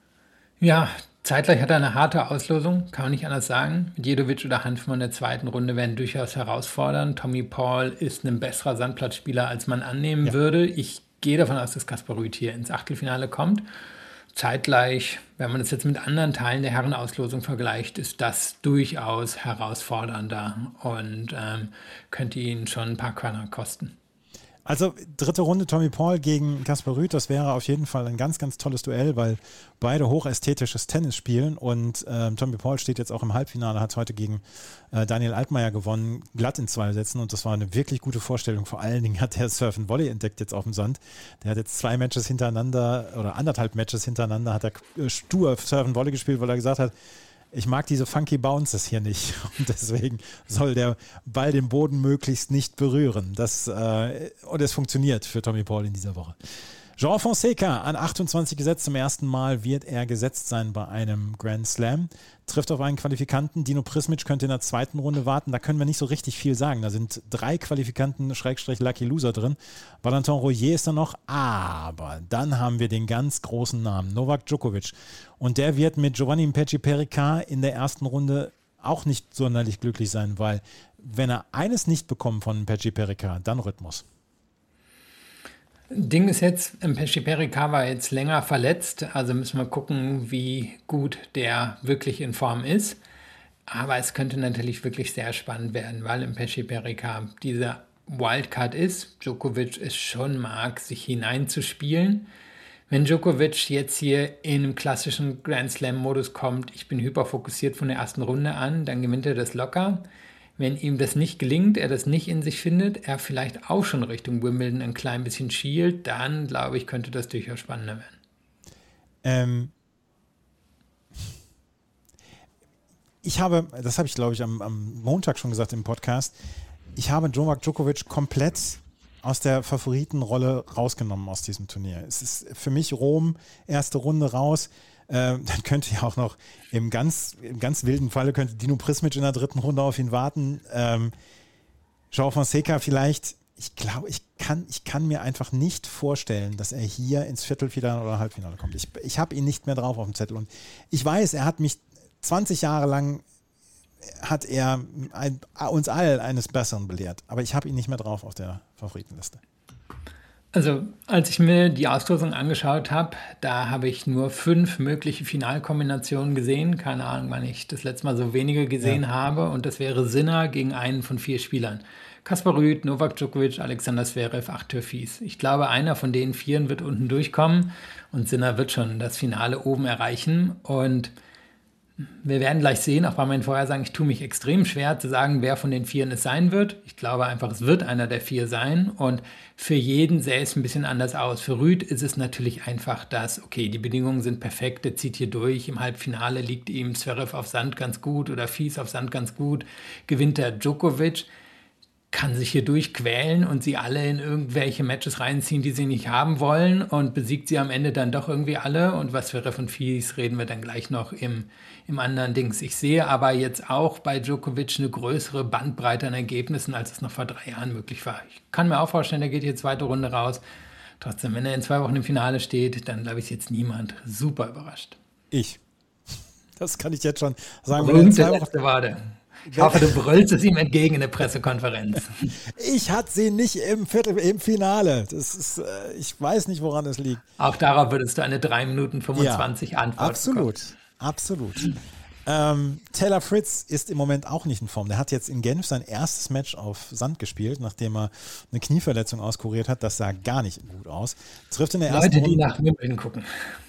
Ja, zeitgleich hat er eine harte Auslosung, kann man nicht anders sagen. Medjedovic oder Hanfmann in der zweiten Runde werden durchaus herausfordern. Tommy Paul ist ein besserer Sandplatzspieler, als man annehmen ja. würde. Ich gehe davon aus, dass Kaspar Rüth hier ins Achtelfinale kommt. Zeitgleich, wenn man das jetzt mit anderen Teilen der Herrenauslosung vergleicht, ist das durchaus herausfordernder und ähm, könnte ihn schon ein paar Körner kosten. Also dritte Runde Tommy Paul gegen Kaspar Rüth, das wäre auf jeden Fall ein ganz, ganz tolles Duell, weil beide hochästhetisches Tennis spielen und äh, Tommy Paul steht jetzt auch im Halbfinale, hat heute gegen äh, Daniel Altmaier gewonnen, glatt in zwei Sätzen und das war eine wirklich gute Vorstellung. Vor allen Dingen hat der Surf and Volley entdeckt jetzt auf dem Sand. Der hat jetzt zwei Matches hintereinander oder anderthalb Matches hintereinander, hat er äh, stur Surf and Volley gespielt, weil er gesagt hat, ich mag diese funky Bounces hier nicht und deswegen soll der Ball den Boden möglichst nicht berühren. Das, äh, und es funktioniert für Tommy Paul in dieser Woche. João Fonseca an achtundzwanzig gesetzt. Zum ersten Mal wird er gesetzt sein bei einem Grand Slam. Trifft auf einen Qualifikanten. Dino Prismic könnte in der zweiten Runde warten. Da können wir nicht so richtig viel sagen. Da sind drei Qualifikanten, Schrägstrich Lucky Loser drin. Valentin Royer ist da noch. Aber dann haben wir den ganz großen Namen, Novak Djokovic. Und der wird mit Giovanni Mpeci Pericard in der ersten Runde auch nicht sonderlich glücklich sein, weil wenn er eines nicht bekommt von Mpeci Pericard, dann Rhythmus. Ding ist jetzt, Mpeci Pericard war jetzt länger verletzt, also müssen wir gucken, wie gut der wirklich in Form ist. Aber es könnte natürlich wirklich sehr spannend werden, weil Mpeci Pericard dieser Wildcard ist. Djokovic es schon mag, sich hineinzuspielen. Wenn Djokovic jetzt hier in einem klassischen Grand Slam-Modus kommt, ich bin hyperfokussiert von der ersten Runde an, dann gewinnt er das locker. Wenn ihm das nicht gelingt, er das nicht in sich findet, er vielleicht auch schon Richtung Wimbledon ein klein bisschen schielt, dann glaube ich, könnte das durchaus spannender werden. Ähm ich habe, das habe ich glaube ich am, am Montag schon gesagt im Podcast, ich habe Novak Djokovic komplett aus der Favoritenrolle rausgenommen aus diesem Turnier. Es ist für mich Rom, erste Runde raus. Äh, dann könnte ja auch noch im ganz, im ganz wilden Falle könnte Dino Prismic in der dritten Runde auf ihn warten. Ähm, João Fonseca vielleicht, ich glaube, ich kann, ich kann mir einfach nicht vorstellen, dass er hier ins Viertelfinale oder Halbfinale kommt. Ich, ich habe ihn nicht mehr drauf auf dem Zettel. Und ich weiß, er hat mich zwanzig Jahre lang, hat er ein, uns allen eines Besseren belehrt. Aber ich habe ihn nicht mehr drauf auf der Favoritenliste. Also, als ich mir die Auslosung angeschaut habe, da habe ich nur fünf mögliche Finalkombinationen gesehen. Keine Ahnung, wann ich das letzte Mal so wenige gesehen ja. habe. Und das wäre Sinner gegen einen von vier Spielern. Kaspar Rüth, Novak Djokovic, Alexander Zverev, Arthur Fils. Ich glaube, einer von den Vieren wird unten durchkommen und Sinner wird schon das Finale oben erreichen. Und Wir werden gleich sehen, auch bei meinen Vorhersagen, ich tue mich extrem schwer zu sagen, wer von den Vieren es sein wird. Ich glaube einfach, es wird einer der vier sein und für jeden sähe es ein bisschen anders aus. Für Ruud ist es natürlich einfach das, okay, die Bedingungen sind perfekt, der zieht hier durch, im Halbfinale liegt ihm Zverev auf Sand ganz gut oder Fils auf Sand ganz gut, gewinnt der Djokovic, kann sich hier durchquälen und sie alle in irgendwelche Matches reinziehen, die sie nicht haben wollen und besiegt sie am Ende dann doch irgendwie alle. Und was für Ref und Fils reden wir dann gleich noch im, im anderen Dings. Ich sehe aber jetzt auch bei Djokovic eine größere Bandbreite an Ergebnissen, als es noch vor drei Jahren möglich war. Ich kann mir auch vorstellen, der geht hier zweite Runde raus. Trotzdem, wenn er in zwei Wochen im Finale steht, dann glaube ich, ist jetzt niemand super überrascht. Ich. Das kann ich jetzt schon sagen. Wenn er in zwei Wochen war. Ich hoffe, du brüllst es ihm entgegen in der Pressekonferenz. Ich hatte sie nicht im Viertel, im Finale. Das ist, äh, ich weiß nicht, woran es liegt. Auch darauf würdest du eine drei Minuten fünfundzwanzig ja, Antwort absolut, bekommen. Absolut. ähm, Taylor Fritz ist im Moment auch nicht in Form. Der hat jetzt in Genf sein erstes Match auf Sand gespielt, nachdem er eine Knieverletzung auskuriert hat. Das sah gar nicht gut aus. Trifft in der ersten Leute, die Runde nach Wimbledon gucken.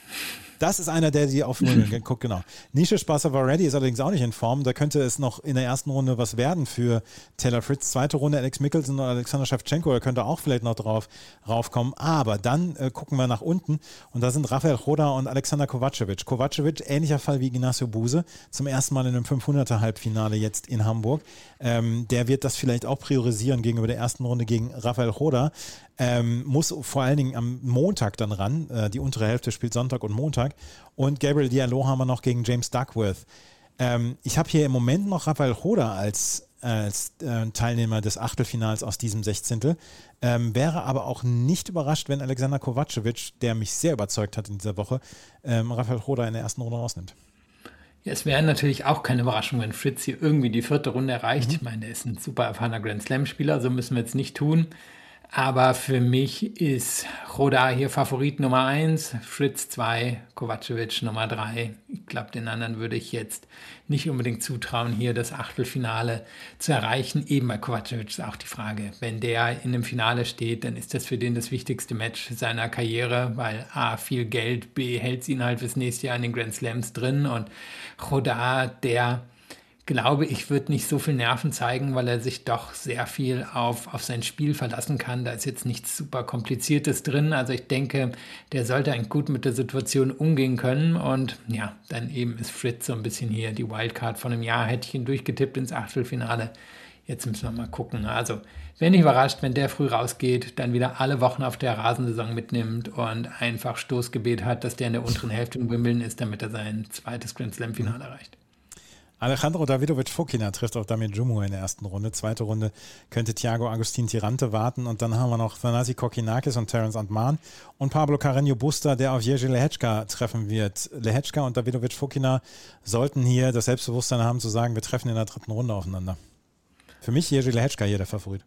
Das ist einer, der die auf Wimbledon guckt, genau. Nische Spasova-Reddy ist allerdings auch nicht in Form. Da könnte es noch in der ersten Runde was werden für Taylor Fritz. Zweite Runde Alex Michelsen und Alexander Shevchenko, da könnte auch vielleicht noch drauf raufkommen. Aber dann äh, gucken wir nach unten und da sind Rafael Choda und Alexander Kovacevic. Kovacevic, ähnlicher Fall wie Ignacio Buse, zum ersten Mal in einem fünfhunderter-Halbfinale jetzt in Hamburg. Ähm, der wird das vielleicht auch priorisieren gegenüber der ersten Runde gegen Rafael Choda. Ähm, muss vor allen Dingen am Montag dann ran. Äh, die untere Hälfte spielt Sonntag und Montag. Und Gabriel Diallo haben wir noch gegen James Duckworth. Ähm, ich habe hier im Moment noch Rafael Choda als, als äh, Teilnehmer des Achtelfinals aus diesem Sechzehntel. Ähm, wäre aber auch nicht überrascht, wenn Alexander Kovacevic, der mich sehr überzeugt hat in dieser Woche, ähm, Rafael Choda in der ersten Runde rausnimmt. Ja, es wäre natürlich auch keine Überraschung, wenn Fritz hier irgendwie die vierte Runde erreicht. Mhm. Ich meine, der ist ein super erfahrener Grand Slam-Spieler, so müssen wir jetzt nicht tun. Aber für mich ist Choda hier Favorit Nummer eins, Fritz zwei, Kovacevic Nummer drei. Ich glaube, den anderen würde ich jetzt nicht unbedingt zutrauen, hier das Achtelfinale zu erreichen. Eben bei Kovacevic ist auch die Frage, wenn der in dem Finale steht, dann ist das für den das wichtigste Match seiner Karriere, weil A, viel Geld, B, hält ihn halt fürs nächste Jahr in den Grand Slams drin und Choda, der glaube ich, wird nicht so viel Nerven zeigen, weil er sich doch sehr viel auf, auf sein Spiel verlassen kann. Da ist jetzt nichts super Kompliziertes drin. Also ich denke, der sollte eigentlich gut mit der Situation umgehen können. Und ja, dann eben ist Fritz so ein bisschen hier die Wildcard von einem Jahr. Hätte ich ihn durchgetippt ins Achtelfinale. Jetzt müssen wir mal gucken. Also, wenn nicht überrascht, wenn der früh rausgeht, dann wieder alle Wochen auf der Rasensaison mitnimmt und einfach Stoßgebet hat, dass der in der unteren Hälfte in Wimbledon ist, damit er sein zweites Grand Slam-Finale erreicht. Alejandro Davidovich Fokina trifft auf Damir Džumhur in der ersten Runde. Zweite Runde könnte Thiago Agustin Tirante warten. Und dann haben wir noch Thanasi Kokkinakis und Terence Antman und Pablo Carreño Busta, der auf Jerzy Lehečka treffen wird. Lehečka und Davidovich Fokina sollten hier das Selbstbewusstsein haben zu sagen, wir treffen in der dritten Runde aufeinander. Für mich Jerzy Lehečka hier der Favorit.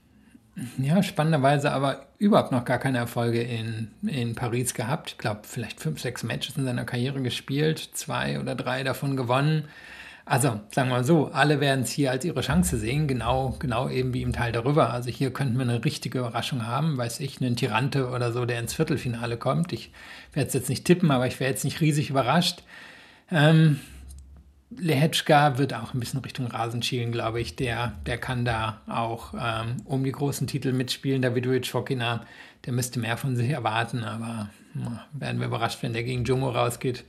Ja, spannenderweise aber überhaupt noch gar keine Erfolge in, in Paris gehabt. Ich glaube, vielleicht fünf, sechs Matches in seiner Karriere gespielt, zwei oder drei davon gewonnen. Also, sagen wir mal so, alle werden es hier als ihre Chance sehen, genau, genau eben wie im Teil darüber. Also hier könnten wir eine richtige Überraschung haben, weiß ich, einen Tirante oder so, der ins Viertelfinale kommt. Ich werde es jetzt nicht tippen, aber ich wäre jetzt nicht riesig überrascht. Ähm, Lehečka wird auch ein bisschen Richtung Rasen schielen, glaube ich. Der, der kann da auch ähm, um die großen Titel mitspielen. Davidovich Fokina, der müsste mehr von sich erwarten, aber na, werden wir überrascht, wenn der gegen Džumhur rausgeht.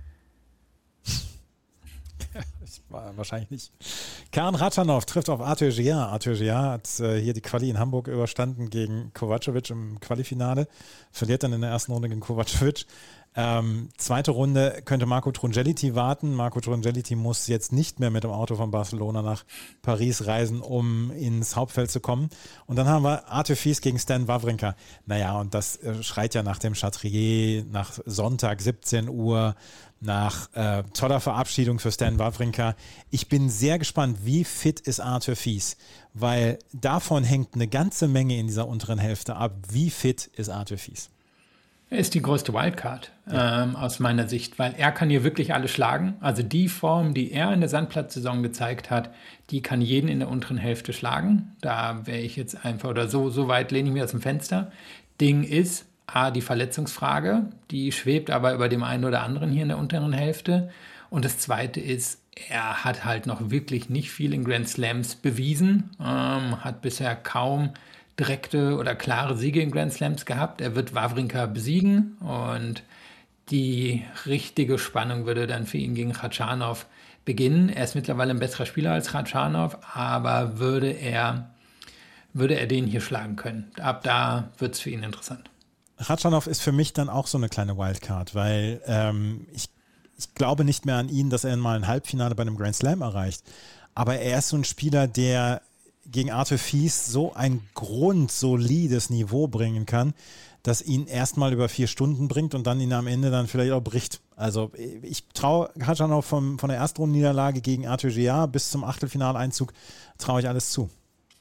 Wahrscheinlich nicht. Karen Ratschanow trifft auf Arthur Gia. Arthur Gia hat äh, hier die Quali in Hamburg überstanden gegen Kovacevic im Qualifinale. Verliert dann in der ersten Runde gegen Kovacevic. Ähm, zweite Runde könnte Marco Trungelliti warten. Marco Trungelliti muss jetzt nicht mehr mit dem Auto von Barcelona nach Paris reisen, um ins Hauptfeld zu kommen. Und dann haben wir Arthur Fils gegen Stan Wawrinka. Naja, und das äh, schreit ja nach dem Chatrier, nach Sonntag siebzehn Uhr, nach äh, toller Verabschiedung für Stan Wawrinka. Ich bin sehr gespannt, wie fit ist Arthur Fils, weil davon hängt eine ganze Menge in dieser unteren Hälfte ab. Wie fit ist Arthur Fils? Er ist die größte Wildcard ja. ähm, aus meiner Sicht, weil er kann hier wirklich alle schlagen. Also die Form, die er in der Sandplatzsaison gezeigt hat, die kann jeden in der unteren Hälfte schlagen. Da wäre ich jetzt einfach, oder so, so weit lehne ich mir aus dem Fenster. Ding ist, A, die Verletzungsfrage, die schwebt aber über dem einen oder anderen hier in der unteren Hälfte. Und das Zweite ist, er hat halt noch wirklich nicht viel in Grand Slams bewiesen, ähm, hat bisher kaum direkte oder klare Siege in Grand Slams gehabt. Er wird Wawrinka besiegen und die richtige Spannung würde dann für ihn gegen Khachanov beginnen. Er ist mittlerweile ein besserer Spieler als Khachanov, aber würde er, würde er den hier schlagen können? Ab da wird es für ihn interessant. Khachanov ist für mich dann auch so eine kleine Wildcard, weil ähm, ich, ich glaube nicht mehr an ihn, dass er mal ein Halbfinale bei einem Grand Slam erreicht. Aber er ist so ein Spieler, der gegen Arthur Fils so ein grundsolides Niveau bringen kann, das ihn erstmal über vier Stunden bringt und dann ihn am Ende dann vielleicht auch bricht. Also ich traue Khachanov von, von der Erstrundenniederlage gegen Arthur Giard bis zum Achtelfinaleinzug traue ich alles zu.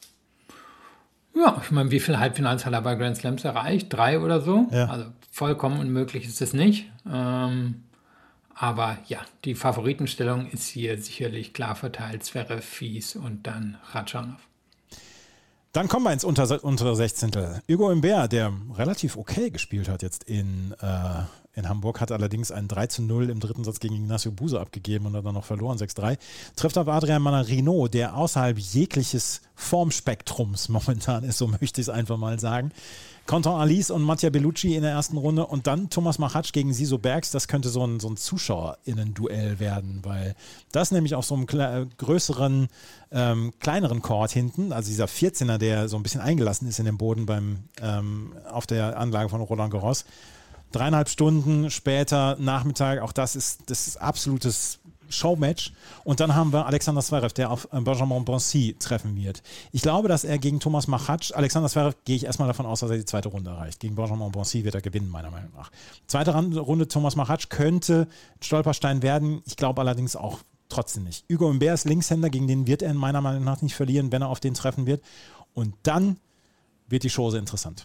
Ja, ich meine, wie viele Halbfinals hat er bei Grand Slams erreicht? Drei oder so? Ja. Also vollkommen unmöglich ist es nicht. Ähm, aber ja, die Favoritenstellung ist hier sicherlich klar verteilt. Zverev, Fils und dann Khachanov. Dann kommen wir ins unter, untere Sechzehntel. Hugo Humbert, der relativ okay gespielt hat jetzt in, äh, in Hamburg, hat allerdings ein drei zu null im dritten Satz gegen Ignacio Buse abgegeben und hat dann noch verloren, sechs drei. Trifft auf Adrian Manarino, der außerhalb jegliches Formspektrums momentan ist, so möchte ich es einfach mal sagen. Quentin Alice und Mattia Bellucci in der ersten Runde und dann Thomas Machatsch gegen Siso Bergs. Das könnte so ein, so ein ZuschauerInnen-Duell werden, weil das nämlich auf so einem kle- größeren, ähm, kleineren Court hinten, also dieser vierzehner, der so ein bisschen eingelassen ist in den Boden beim, ähm, auf der Anlage von Roland Garros. Dreieinhalb Stunden später, Nachmittag, auch das ist, das ist absolutes Showmatch. Und dann haben wir Alexander Zverev, der auf Benjamin Bonzi treffen wird. Ich glaube, dass er gegen Thomas Machatsch, Alexander Zverev, gehe ich erstmal davon aus, dass er die zweite Runde erreicht. Gegen Benjamin Bonzi wird er gewinnen, meiner Meinung nach. Zweite Runde, Thomas Machatsch könnte ein Stolperstein werden. Ich glaube allerdings auch trotzdem nicht. Hugo Humbert ist Linkshänder, gegen den wird er meiner Meinung nach nicht verlieren, wenn er auf den treffen wird. Und dann wird die Chose interessant.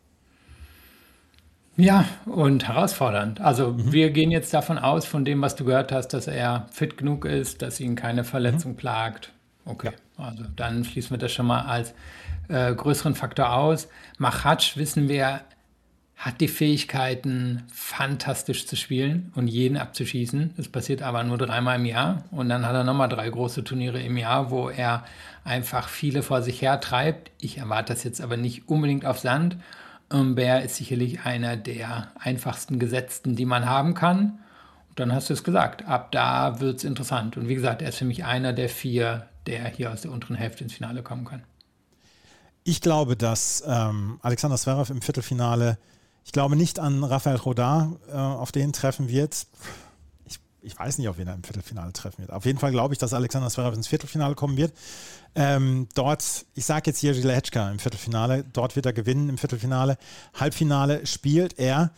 Ja, und herausfordernd. Also mhm. wir gehen jetzt davon aus, von dem, was du gehört hast, dass er fit genug ist, dass ihn keine Verletzung mhm. plagt. Okay, ja. Also dann schließen wir das schon mal als äh, größeren Faktor aus. Machatsch, wissen wir, hat die Fähigkeiten, fantastisch zu spielen und jeden abzuschießen. Das passiert aber nur dreimal im Jahr. Und dann hat er nochmal drei große Turniere im Jahr, wo er einfach viele vor sich her treibt. Ich erwarte das jetzt aber nicht unbedingt auf Sand. Humbert ist sicherlich einer der einfachsten Gesetzten, die man haben kann. Und dann hast du es gesagt, ab da wird es interessant. Und wie gesagt, er ist für mich einer der vier, der hier aus der unteren Hälfte ins Finale kommen kann. Ich glaube, dass ähm, Alexander Zverev im Viertelfinale, ich glaube nicht an Rafael Rodin, äh, auf den treffen wird. Ich, ich weiß nicht, auf wen er im Viertelfinale treffen wird. Auf jeden Fall glaube ich, dass Alexander Zverev ins Viertelfinale kommen wird. Ähm, dort, ich sage jetzt Jiří Lehečka im Viertelfinale, dort wird er gewinnen im Viertelfinale. Halbfinale spielt er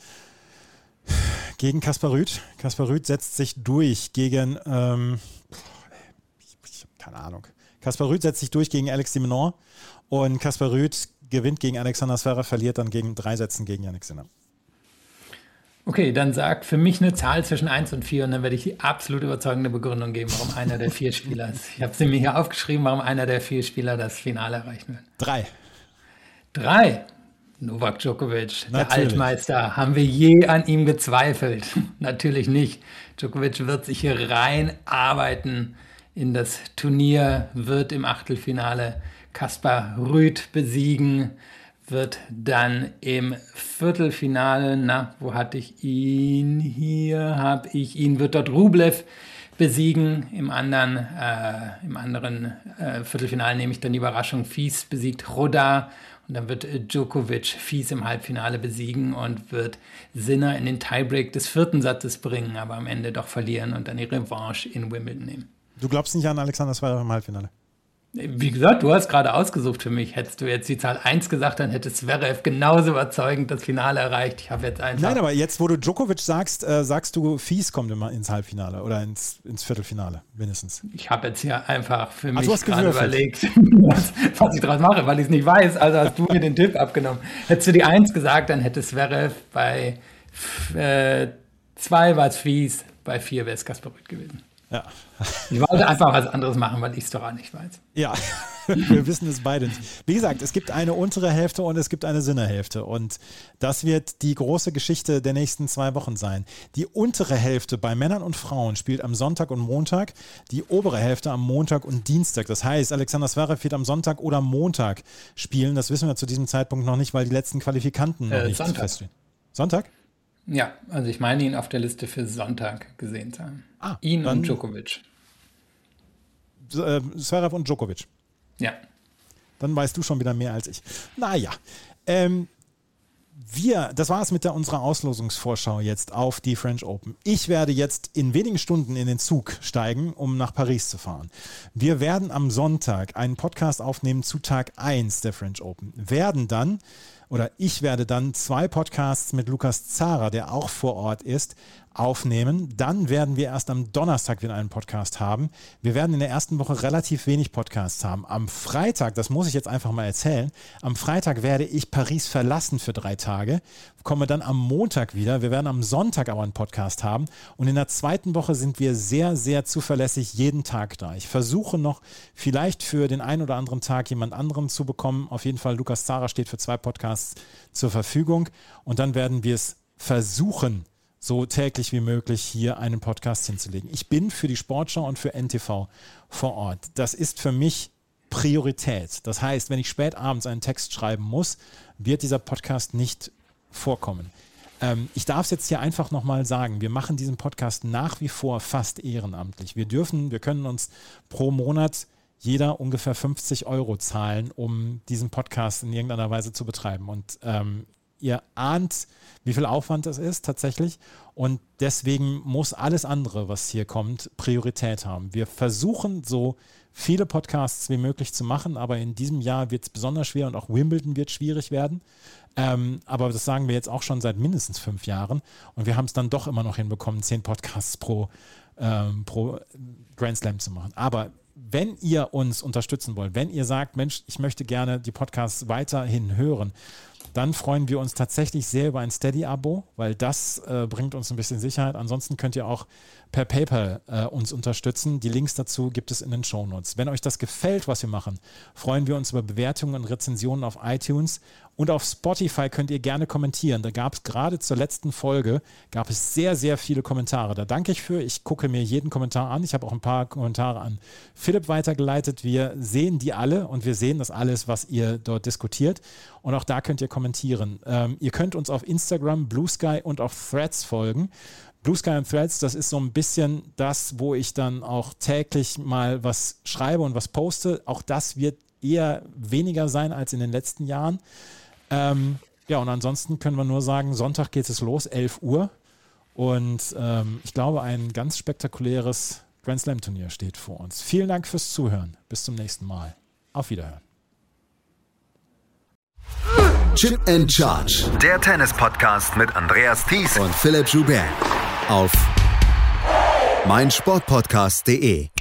gegen Kaspar Ruud. Kaspar Ruud setzt sich durch gegen, ähm, ich, ich habe keine Ahnung, Kaspar Ruud setzt sich durch gegen Alex de Minaur und Kaspar Ruud gewinnt gegen Alexander Zverev, verliert dann gegen drei Sätzen gegen Jannik Sinner. Okay, dann sag für mich eine Zahl zwischen eins und vier und dann werde ich die absolut überzeugende Begründung geben, warum einer der vier Spieler ist. Ich habe sie mir hier aufgeschrieben, warum einer der vier Spieler das Finale erreichen wird. Drei. Drei? Novak Djokovic, der Natürlich. Altmeister. Haben wir je an ihm gezweifelt? Natürlich nicht. Djokovic wird sich hier reinarbeiten in das Turnier, wird im Achtelfinale Kaspar Ruud besiegen, wird dann im Viertelfinale, na, wo hatte ich ihn? Hier habe ich ihn, wird dort Rublev besiegen. Im anderen, äh, im anderen äh, Viertelfinale nehme ich dann die Überraschung, Fils besiegt Rodin und dann wird Djokovic Fils im Halbfinale besiegen und wird Sinner in den Tiebreak des vierten Satzes bringen, aber am Ende doch verlieren und dann die Revanche in Wimbledon nehmen. Du glaubst nicht an Alexander Zverev im Halbfinale? Wie gesagt, du hast gerade ausgesucht für mich. Hättest du jetzt die Zahl eins gesagt, dann hätte Zverev genauso überzeugend das Finale erreicht. Ich habe jetzt einfach... Nein, aber jetzt, wo du Djokovic sagst, äh, sagst du, Fils kommt immer ins Halbfinale oder ins, ins Viertelfinale, mindestens. Ich habe jetzt hier einfach für mich Ach, gerade überlegt, was, was ich draus mache, weil ich es nicht weiß. Also hast du mir den Tipp abgenommen. Hättest du die eins gesagt, dann hätte Zverev bei äh, zwei war es Fils, bei vier wäre es Kaspar Ruud gewesen. Ja. Ich wollte einfach was anderes machen, weil ich es doch auch nicht weiß. Ja, Wir wissen es beide nicht. Wie gesagt, es gibt eine untere Hälfte und es gibt eine Sinnerhälfte. Und das wird die große Geschichte der nächsten zwei Wochen sein. Die untere Hälfte bei Männern und Frauen spielt am Sonntag und Montag, die obere Hälfte am Montag und Dienstag. Das heißt, Alexander Zverev wird am Sonntag oder Montag spielen. Das wissen wir zu diesem Zeitpunkt noch nicht, weil die letzten Qualifikanten noch äh, nicht Sonntag. feststehen. Sonntag? Ja, also ich meine ihn auf der Liste für Sonntag gesehen zu haben. Ah, ihn dann- und Djokovic. Äh, Zverev und Djokovic. Ja. Dann weißt du schon wieder mehr als ich. Naja, ähm, wir, das war es mit der, unserer Auslosungsvorschau jetzt auf die French Open. Ich werde jetzt in wenigen Stunden in den Zug steigen, um nach Paris zu fahren. Wir werden am Sonntag einen Podcast aufnehmen zu Tag eins der French Open. Werden dann, oder ich werde dann zwei Podcasts mit Lukas Zara, der auch vor Ort ist, aufnehmen. Dann werden wir erst am Donnerstag wieder einen Podcast haben. Wir werden in der ersten Woche relativ wenig Podcasts haben. Am Freitag, das muss ich jetzt einfach mal erzählen, am Freitag werde ich Paris verlassen für drei Tage, komme dann am Montag wieder. Wir werden am Sonntag aber einen Podcast haben und in der zweiten Woche sind wir sehr, sehr zuverlässig jeden Tag da. Ich versuche noch vielleicht für den einen oder anderen Tag jemand anderen zu bekommen. Auf jeden Fall, Lukas Zara steht für zwei Podcasts zur Verfügung und dann werden wir es versuchen, so täglich wie möglich hier einen Podcast hinzulegen. Ich bin für die Sportschau und für N T V vor Ort. Das ist für mich Priorität. Das heißt, wenn ich spät abends einen Text schreiben muss, wird dieser Podcast nicht vorkommen. Ähm, ich darf es jetzt hier einfach nochmal sagen, wir machen diesen Podcast nach wie vor fast ehrenamtlich. Wir dürfen, wir können uns pro Monat jeder ungefähr fünfzig Euro zahlen, um diesen Podcast in irgendeiner Weise zu betreiben. Und ähm, ihr ahnt, wie viel Aufwand es ist tatsächlich und deswegen muss alles andere, was hier kommt, Priorität haben. Wir versuchen so viele Podcasts wie möglich zu machen, aber in diesem Jahr wird es besonders schwer und auch Wimbledon wird schwierig werden. Ähm, aber das sagen wir jetzt auch schon seit mindestens fünf Jahren und wir haben es dann doch immer noch hinbekommen, zehn Podcasts pro, ähm, pro Grand Slam zu machen. Aber wenn ihr uns unterstützen wollt, wenn ihr sagt, Mensch, ich möchte gerne die Podcasts weiterhin hören, dann freuen wir uns tatsächlich sehr über ein Steady-Abo, weil das äh, bringt uns ein bisschen Sicherheit. Ansonsten könnt ihr auch per PayPal äh, uns unterstützen. Die Links dazu gibt es in den Shownotes. Wenn euch das gefällt, was wir machen, freuen wir uns über Bewertungen und Rezensionen auf iTunes. Und auf Spotify könnt ihr gerne kommentieren. Da gab es gerade zur letzten Folge, gab es sehr, sehr viele Kommentare. Da danke ich für. Ich gucke mir jeden Kommentar an. Ich habe auch ein paar Kommentare an Philipp weitergeleitet. Wir sehen die alle und wir sehen das alles, was ihr dort diskutiert. Und auch da könnt ihr kommentieren. Ähm, ihr könnt uns auf Instagram, Blue Sky und auf Threads folgen. Blue Sky und Threads, das ist so ein bisschen das, wo ich dann auch täglich mal was schreibe und was poste. Auch das wird eher weniger sein als in den letzten Jahren. Ähm, ja, und ansonsten können wir nur sagen, Sonntag geht es los, elf Uhr. Und ähm, ich glaube, ein ganz spektakuläres Grand Slam Turnier steht vor uns. Vielen Dank fürs Zuhören. Bis zum nächsten Mal. Auf Wiederhören. Chip and Charge. Der Tennis-Podcast mit Andreas Thies Und Philipp Joubert. Auf meinsportpodcast punkt de.